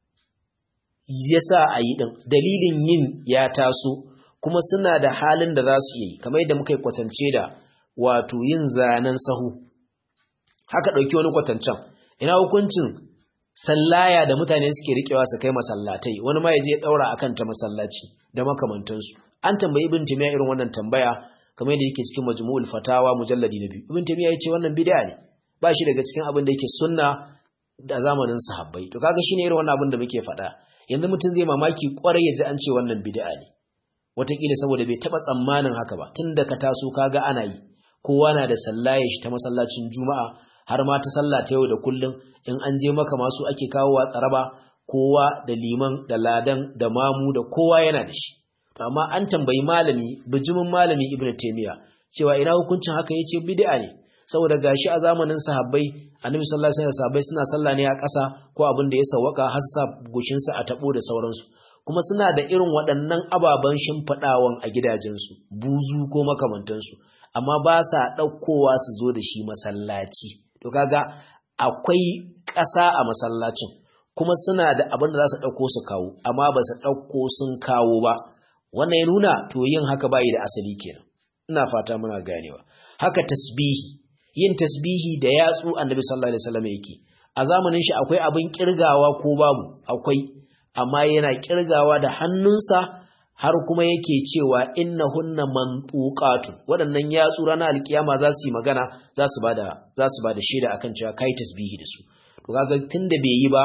yasa ayi din dalilin yin ya taso kuma suna da halin da za su yi kamar yadda muka kwatance da wato yin zanen sahu haka dauki wani kwatancan ina hukuncin sallaya da mutane suke rikewa su kai masallatai wani ma yaje daura akan ta masallaci da makamantansu an tambayi ibn timiya irin wannan tambaya kamar yadda yake cikin majmu'ul fatawa mujalladi na 2 ibn timiya yace wannan bid'a ne ba shi daga cikin abin da yake sunna da zamanin sahabbai to kaga shine irin wannan abin da muke faɗa yanzu mutum zai mamaki kwarai yaji an ce wannan bid'a ne wataƙila saboda bai taba tsammanin haka ba tunda ka taso kaga ana yi kowa na da sallaye shi ta masallacin juma'a har ma ta sallah ta yau da kullum in an je maka masu ake kawowa tsaraba kowa da liman da ladan da mamu da kowa yana da shi amma an tambayi malami bijimin malami ibnu taymiya cewa ina hukuncin haka yace bid'a ne saboda gashi a zamanin sahabbai annabi sallallahu alaihi wasallam sahabbai suna sallah ne a ƙasa ko abin da ya sawaka har sa goshin sa a tabo da sauransu kuma suna da irin waɗannan ababan shimfidawan a gidajensu buzu ko makamantansu amma ba sa daukowa su zo da shi masallaci to kaga akwai ƙasa a masallacin kuma suna da abin da za su dauko su kawo amma ba su dauko sun kawo ba wannan ya nuna to yin haka bai da asali kenan ina fata muna ganewa haka tasbihi yin tasbihi da yatsu annabi sallallahu alaihi wasallam yake a zamanin shi akwai abin kirgawa ko babu akwai amma yana kirgawa da hannunsa har kuma yake cewa innahunna mantuqatun waɗannan yatsu ranar alkiyama za su yi magana za su bada shaida akan cewa kai tasbihi da su to kaga tunda bai yi ba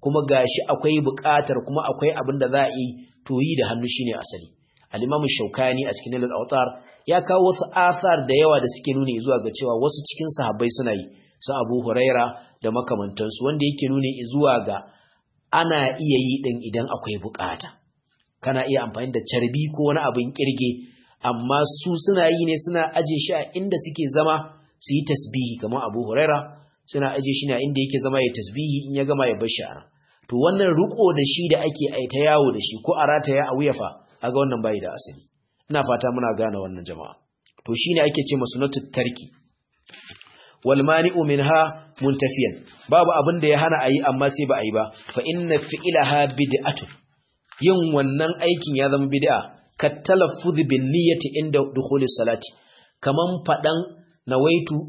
kuma gashi akwai buƙatar kuma akwai abin da za a yi to yi da hannu shine asali. al-Imam Shawkani a cikin Nailul Awtar ya kawo wasu asar da yawa da suke nuni zuwa ga cewa wasu cikin sahabbai suna yi, su Abu Huraira da makamantansu, wanda yake nuni zuwa ga ana iya yi din idan akwai buƙata. Kana iya amfani da carbi ko wani abin kirge, amma su suna yi ne suna aje shi a inda suke zama su yi tasbihi, kamar Abu Huraira suna aje shi ne inda yake zama ya tasbihi, in ya gama ya bar shi a. To wannan riko da shi da ake aita yawo da shi ko a rataya a wuya fa, aga wannan bai da asali. Ina fata muna gane wannan jama'a. To shine ake ce masunnatut tarki. Wal mani'u minha muntafiyan, babu abin da ya hana ayi amma sai ba ayi ba, fa inna fi'laha bid'atun, yin wannan aikin ya zama bid'a, ka talaffuz bin niyyati inda dukhulis salati, kaman fadan nawaitu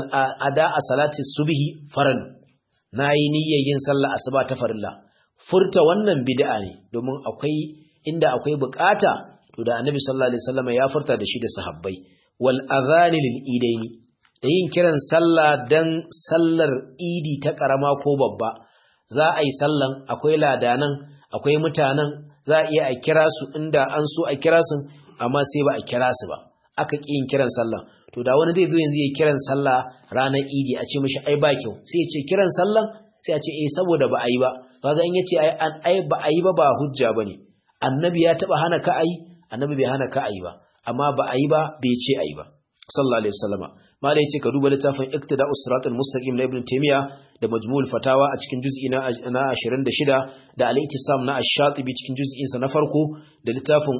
ada salati subhi faran, nayi niyyar yin sallah asuba ta farilla. Furta wannan bid'a ne, domin akwai inda akwai bukata to da Annabi sallallahu alaihi wasallam ya furta da shi da sahabbai. Wal adhani lil idaini, da yin kiran sallah dan sallar idi ta karama ko babba, za a yi sallan, akwai ladanan, akwai mutanen, za a iya a kira su inda an so a kira su, amma sai ba a kira su ba, aka ƙi yin kiran sallah. To da wani zai zo yanzu ya kiran sallah ranar idi, a ce mishi ai ba kyau, sai ya ce kiran sallan, sai a ce saboda ba a yi ba. Kaga in yace ai ba a yi ba hujja bane. Annabi ya taba hana ka ayi, annabi bai hana ka ayi ba, amma ba a yi ba bai ce ayi ba sallallahu alaihi wasallama. Malai yace ka duba littafin Iqtida'us Siratal Mustaqim na Ibn Taymiyyah da Majmu'ul Fatawa a cikin juz'i na 26, da Al-Ittisam na Ash-Shatibi cikin juz'in sa na farko, da littafin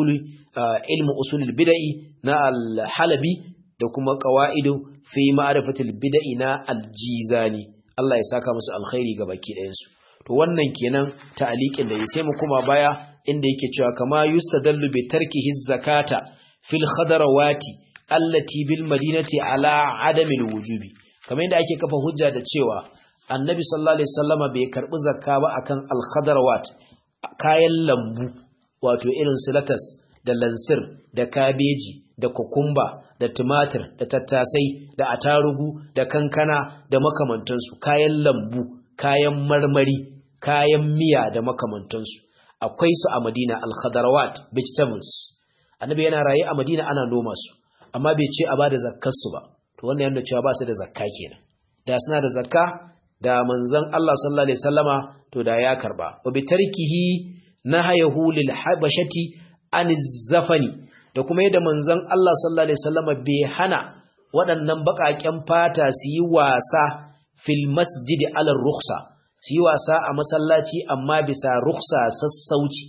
Ilmu Usulul Bid'i na Al-Halabi, da kuma Qawaidu fi Ma'rifatil Bid'i na Al-Jizani. Allah ya saka musu alkhairi ga baki ɗayan su. To wannan kenan ta'liqin da sai mu kuma baya inda yake cewa kama yustadallu bi tarkihi zakata fil khadarawati allati bil madinati ala adamil wujubi, kamar yadda ake kafa hujja da cewa annabi sallallahu alaihi wasallama bai karbi zakka ba akan al khadarawat, kayan lambu, wato irin su latas da lansir da kabeji da kokumba da tumatir da tattasai da atarugu da kankana da makamantansu, kayan lambu, kayan marmari, kayan miya da makamantansu akwai su a Madina, al-khadarawat, vegetables. Annabi yana raye a Madina ana noma su, amma bai ce a bada zakkar su ba. To wannan yana cewa ba su da zakka kenan. Da suna da zakka da manzon Allah sallallahu alaihi wasallama to da ya karba. Wa bi tarkihi nahayahu lil habashati aniz zafani, da kuma yadda manzon Allah sallallahu alaihi wasallama bai hana waɗannan baƙaƙen fata su yi wasa fil masjidi ala rukhsa, su yi wasa a masallaci amma bisa rukhsa sassauci,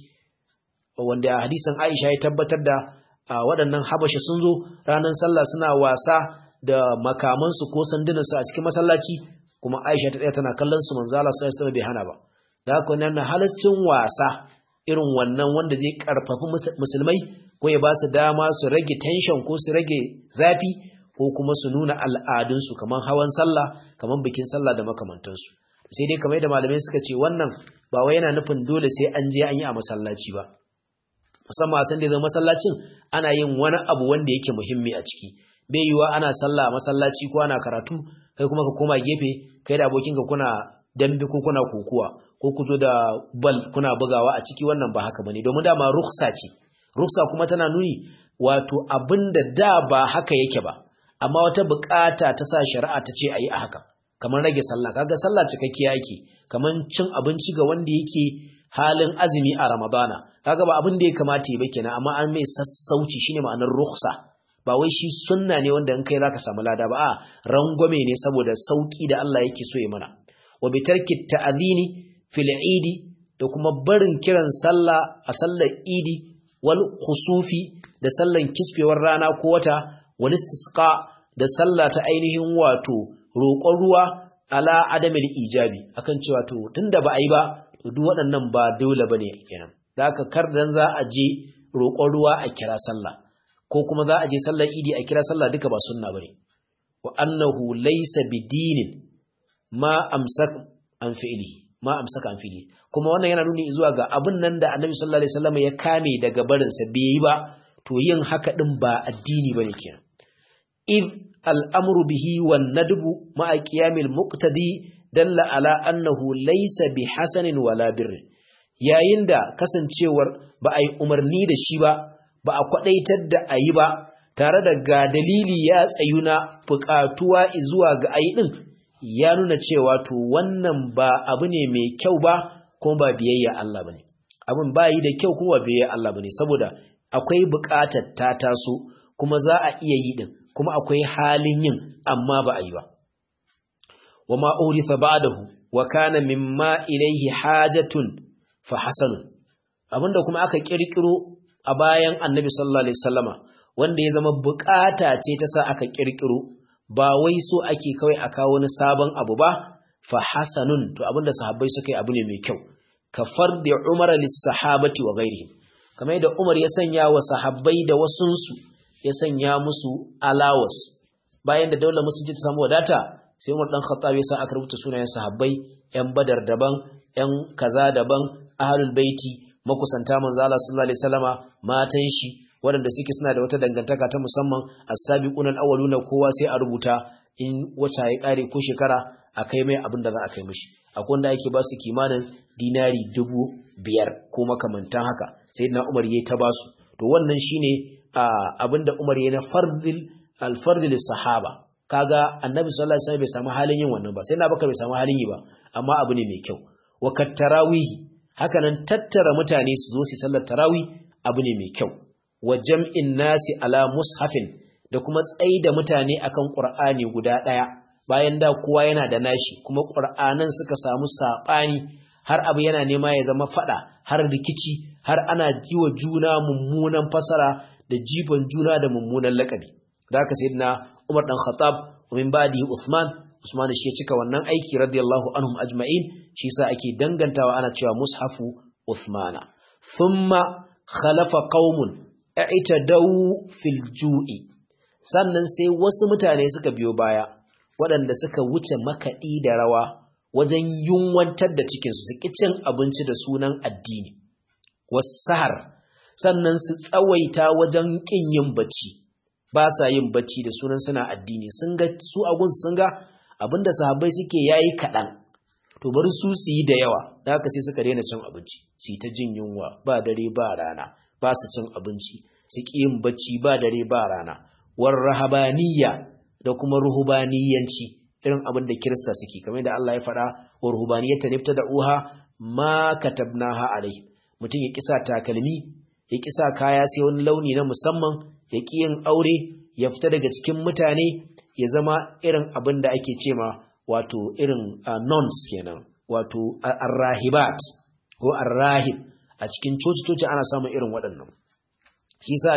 wanda hadisin Aisha ya tabbatar da waɗannan habashi sun zo ranar sallah suna wasa da makamansu ko sandunansu a cikin masallaci, kuma Aisha ta tsaya tana kallon su, manzo Allah sallallahu alaihi wasallam bai hana ba. Da haka wannan halascin wasa irin wannan wanda zai karfafi musulmai ko ya ba su dama su rage tension ko su rage zafi ko kuma su nuna al'adunsu kamar hawan sallah, kamar bikin sallah da makamantansu. Sai dai kamar yadda malamai suka ce wannan ba wai yana nufin dole sai an je an yi a masallaci ba. Musamman a san da zama masallacin ana yin wani abu wanda yake muhimmi a ciki. Bai yiwa ana sallah a masallaci ko ana karatu kai kuma ka koma gefe kai da abokinka kuna dambe ko kuna kokuwa ko ku zo da bal kuna bugawa a ciki, wannan ba haka bane, domin dama rukhsa ce. Rukhsa kuma tana nuni wato abinda da ba haka yake ba, amma wata bukata ta sa shari'a ta ce ayi a haka. Kamar rage sallah, kaga sallah cikakkiya yake, kamar cin abinci ga wanda yake halin azumi a Ramadana, kaga ba abin da ya kamata yi ba kenan, amma an mai sassauci, shine ma'anar rukhsa. Ba wai shi sunna ne wanda in kai zaka samu lada ba, a rangwame ne saboda sauki da Allah yake so ya mana. Wa bi tarki ta'dhini fil idi, da kuma barin kiran sallah a sallar idi, wal khusufi, da sallan kisfewar rana ko wata, wal istisqa, da sallah ta ainihin wato roƙon ruwa ala adamil ijabi, akan cewa to tunda ba a yi ba to duk waɗannan ba dole bane kenan. Da haka kar dan za a je roƙon ruwa a kira sallah ko kuma za a je sallar idi a kira sallah, duka ba sunna bane. Wa annahu laysa bidinin ma amsaka an fi'li, kuma wannan yana nuni zuwa ga abin nan da Annabi sallallahu alaihi wasallam ya kame daga barin sa bai yi ba, to yin haka din ba addini bane kenan. If al'amuru bihi wan nadbu ma'a qiyamil muqtadi dalla ala annahu laysa bi hasanin wala birrin yayin da kasancewar ba a yi umarni da shi ba ba a kwadaitar da a yi ba tare da ga dalili ya tsayu na buƙatuwa zuwa ga ayi din ya nuna cewa to wannan ba abu ne mai kyau ba kuma ba biyayya Allah bane abin bayi da kyau kuma ba biyayya Allah bane saboda akwai buƙatar ta taso kuma za a iya yi din kuma akwai halin yin amma ba a yi ba wama uritha ba'dahu wa kana mimma ilayhi hajatun fa hasanun abinda kuma aka kirkiro a bayan annabi sallallahu alaihi wasallama wanda ya zama bukata ce ta sa aka kirkiro ba wai so ake kawai a kawo wani sabon abu ba fa hasanun to abinda sahabbai suka yi abu ne mai kyau ka fardi umar lis sahabati wa ghairihim kamar yadda Umar ya sanya wa sahabbai da wasunsu ya sanya musu alawas bayan da daular musulunci ta samu wadata sai Umar dan Khattab ya sa aka rubuta sunayen sahabbai yan Badar daban yan kaza daban ahlul baiti makusanta manzo Allah sallallahu alaihi wasallama matan shi waɗanda suke suna da wata dangantaka ta musamman as-sabiquna al-awwaluna kowa sai a rubuta in wata ya kare ko shekara akai mai abin da za a kai mishi akwai wanda yake ba su kimanin dinari 5,000 ko makamantan haka sayyidina Umar yayi ta basu to wannan shine abinda Umar yayi na al-fardil sahaba kaga annabi sallallahu alaihi wasallam bai samu halin yin wannan ba sai na baka bai samu halin yi ba amma abu ne mai kyau wa kattarawihi haka nan tattara mutane su zo su sallar tarawih abu ne mai kyau wa jam'in nasi ala mushafin da kuma tsaida mutane akan qur'ani guda daya bayan da kowa yana da nashi kuma qur'anan suka samu sabani har abu yana nema ya zama fada har rikici har ana jiwa juna mummunan fasara da jifan juna da mummunan lakabi da haka sayyidina Umar dan Khattab min ba'di Usman shi ya cika wannan aiki radiyallahu anhum ajma'in shi yasa ake dangantawa ana cewa mushafu Uthmana thumma khalafa qaumun i'tadaw fil ju'i sannan sai wasu mutane suka biyo baya waɗanda suka wuce makaɗi da rawa wajen yunwantar da cikinsu su ƙi cin abinci da sunan addini wasahar sannan su tsawaita wajen ƙin yin bacci ba sa yin bacci da sunan suna addini sun ga su agunsu sun ga abinda sahabbai suke yayi kaɗan to bari su yi da yawa da haka sai suka daina cin abinci su yi ta jin yunwa ba dare ba rana ba su cin abinci su ƙi yin bacci ba dare ba rana war rahabaniyya da kuma ruhubaniyanci irin abin da kirista suke kamar da Allah ya faɗa wa ruhubaniyata nifta da uha ma katabnaha alai mutum ya kisa takalmi ya kisa kaya sai wani launi na musamman ya ƙi yin aure ya fita daga cikin mutane ya zama irin abin da ake cema wato irin nuns kenan wato arrahibat ko arrahib a cikin coci-coci ana samun irin waɗannan shi sa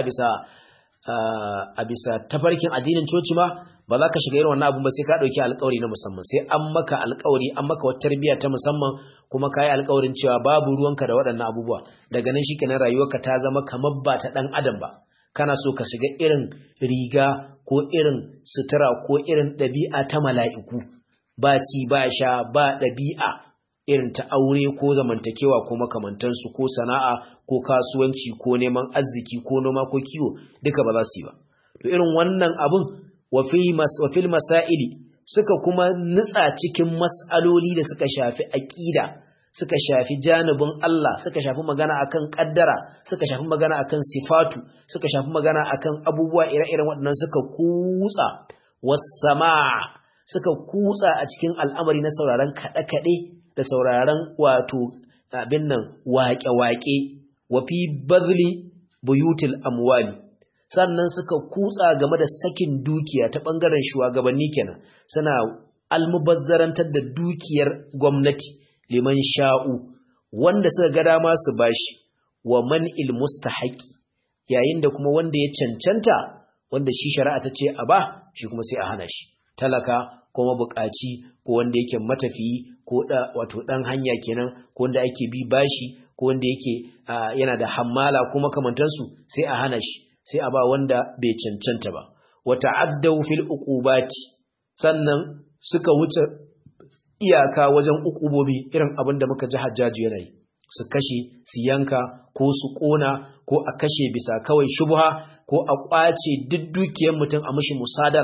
a bisa tafarkin addinin coci ma ba za ka shiga irin wannan abun ba sai ka ɗauki alƙawari na musamman sai an maka alƙawari an maka wata tarbiyya ta musamman kuma ka yi alƙawarin cewa babu ruwanka da waɗannan abubuwa daga nan shikenan rayuwarka ta zama kamar ba ta ɗan adam ba kana so ka shiga irin riga ko irin sutura ko irin ɗabi'a ta mala'iku ba ci ba sha ba ɗabi'a irin ta aure ko zamantakewa ko makamantansu ko sana'a ko kasuwanci ko neman arziki ko noma ko kiwo duka ba za su yi ba to irin wannan abun wa fil masaili suka kuma nutsa cikin mas'aloli da suka shafi aqida suka shafi janibin Allah suka shafi magana akan kaddara suka shafi magana akan sifatu suka shafi magana akan abubuwa ire-iren waɗannan suka kutsa was-sama' suka kutsa a cikin al'amari na sauraron kaɗe-kaɗe da sauraron wato abin nan waƙe-waƙe wa fi badli buyutil amwali sannan suka kutsa game da sakin dukiya ta ɓangaren shugabanni kenan suna almubazzarantar da dukiyar gwamnati liman sha'u wanda suka ga dama su bashi wa man'il mustahaqi yayin da kuma wanda ya cancanta wanda shi shari'a ta ce a ba shi kuma sai a hana shi talaka ko mabukaci ko wanda yake matafiyi ko wato dan hanya kenan ko wanda ake bi bashi ko wanda yake yana da hammala ko makamantansu sai a hana shi sai a ba wanda bai cancanta ba wa ta'addaw fil uqubati sannan suka wuce iyaka wajen uqubobi irin abin da muka ji Hajjaju yana yi su kashe su yanka ko su kona ko a kashe bisa kawai shubha ko a kwace duk dukiyar mutum a mishi musadara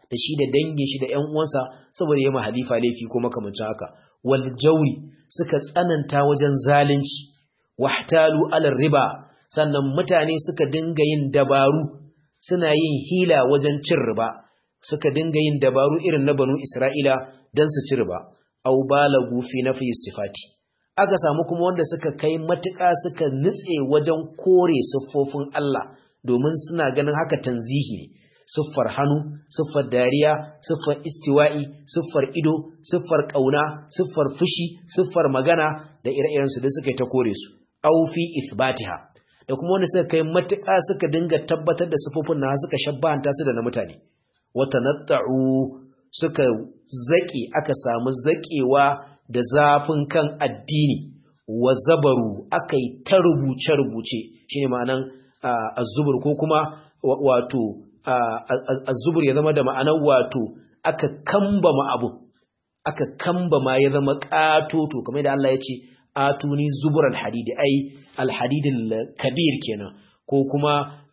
da shi da dangin shi da ƴan uwansa saboda yayi halifa laifi ko makamancin haka wal jawri suka tsananta wajen zalunci wahtalu ala riba sannan mutane suka dinga yin dabaru suna yin hila wajen cin riba suka dinga yin dabaru irin na banu Isra'ila dan su ci riba aw balagu fi nafi sifati aka samu kuma wanda suka kai matuƙa suka nutse wajen kore siffofin Allah domin suna ganin haka tanzihi ne siffar hannu siffar dariya siffar istiwa'i siffar ido siffar kauna siffar fushi siffar magana da ire-iren su da suka yi ta kore su aw fi ithbatiha da kuma wanda suka kai matuƙa suka dinga tabbatar da siffofin na suka shabbanta su da na mutane watanatta'u suka zaki aka samu zakewa da zafin kan addini wa zabaru akai ta rubuce-rubuce shine ma'anan az-zubur ko kuma wato az-zubur ya zama da ma'anar wato aka kambama abu aka kambama ya zama katoto kamar da Allah ya ce atuni zubural hadidi ai al-hadidil kabir kenan ko kuma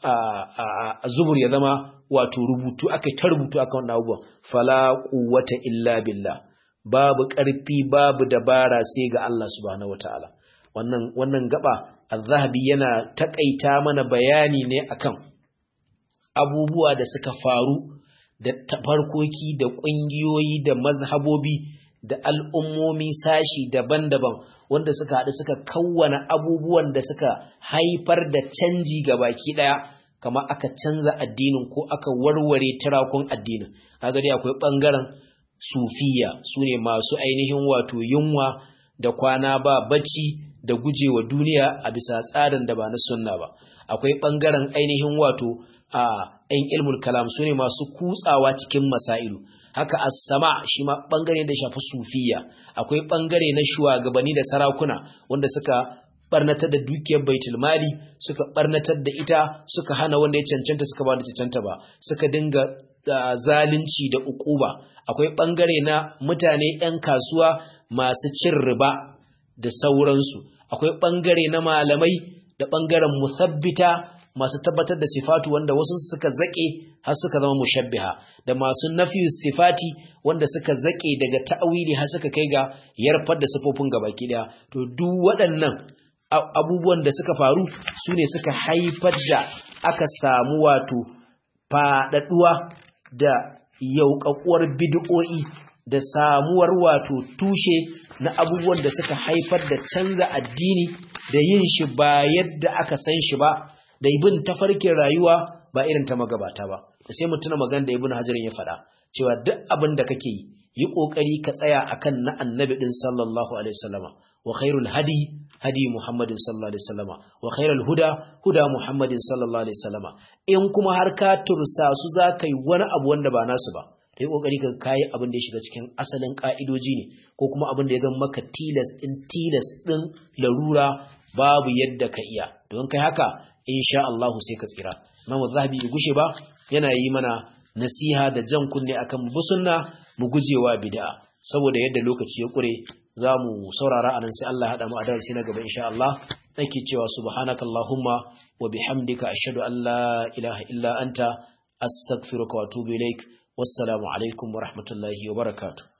az-zubur ya zama wato rubutu akai ta rubutu akan wannan abubuwan fala quwwata illa billah babu ƙarfi babu dabara sai ga Allah subhanahu wataala wannan gaba az-zahabi yana takaita mana bayani ne akan abubuwa da suka faru da tafarkoki da ƙungiyoyi da mazhabobi da al'ummomi sashi daban-daban wanda suka haɗu suka kawwana abubuwan da suka haifar da canji ga baki ɗaya kamar aka canza addinin ko aka warware tirakun addinin kaga dai akwai ɓangaren sufiya sune masu ainihin wato yunwa da kwana ba bacci da gujewa duniya a bisa tsarin da ba na sunna ba akwai ɓangaren ainihin wato ɗan ilmul kalam sune masu kutsawa cikin masailu haka as-sama shi ma ɓangare da shafi sufiya akwai ɓangare na shugabanni da sarakuna wanda suka barnatar da dukiyar baitul mali suka barnatar da ita suka hana wanda ya cancanta suka ba da cancanta ba suka dinga zalunci da ukuba akwai bangare na mutane ɗan kasuwa masu cin riba da sauransu akwai bangare na malamai da bangaren musabbita masu tabbatar da sifatu wanda wasu suka zake har suka zama mushabbiha da masu nafiyu sifati wanda suka zake daga ta'awili har suka kai ga yarfar da sifofin gabaki daya to duk waɗannan abubuwan da suka faru su ne suka haifar da aka samu wato faɗaɗuwa da yauƙaƙuwar bid'o'i da samuwar wato tushe na abubuwan da suka haifar da canza addini da yin shi ba yadda aka san shi ba da ibn tafarkin rayuwa ba irin ta magabata ba da sai mu tuna magana da ibn hajarin ya faɗa cewa duk abin da kake yi kokari ka tsaya akan na annabi din sallallahu alaihi wasallama wa khairul hadi muhammadin sallallahu alaihi wasallama wa khairul huda muhammadin sallallahu alaihi wasallama in kuma har ka tursa su zakai wani abu wanda ba nasu ba kai kokari ka kai abin da ya shiga cikin asalin ka'idoji ne ko kuma abin da ya zama maka tilas din larura babu yadda ka iya don kai haka insha Allah sai ka tsira Imam Zahabi bai gushe ba yana yi mana nasiha da jan kunne akan mu sunna mu gujewa bid'a saboda yadda lokaci ya kure zamu saurara anan sai Allah ya hada mu a darasi na gaba insha Allah nake cewa subhanakallahumma wa bihamdika ashhadu an la ilaha illa anta astaghfiruka wa atubu ilaik wassalamu alaikum wa rahmatullahi wa barakatuh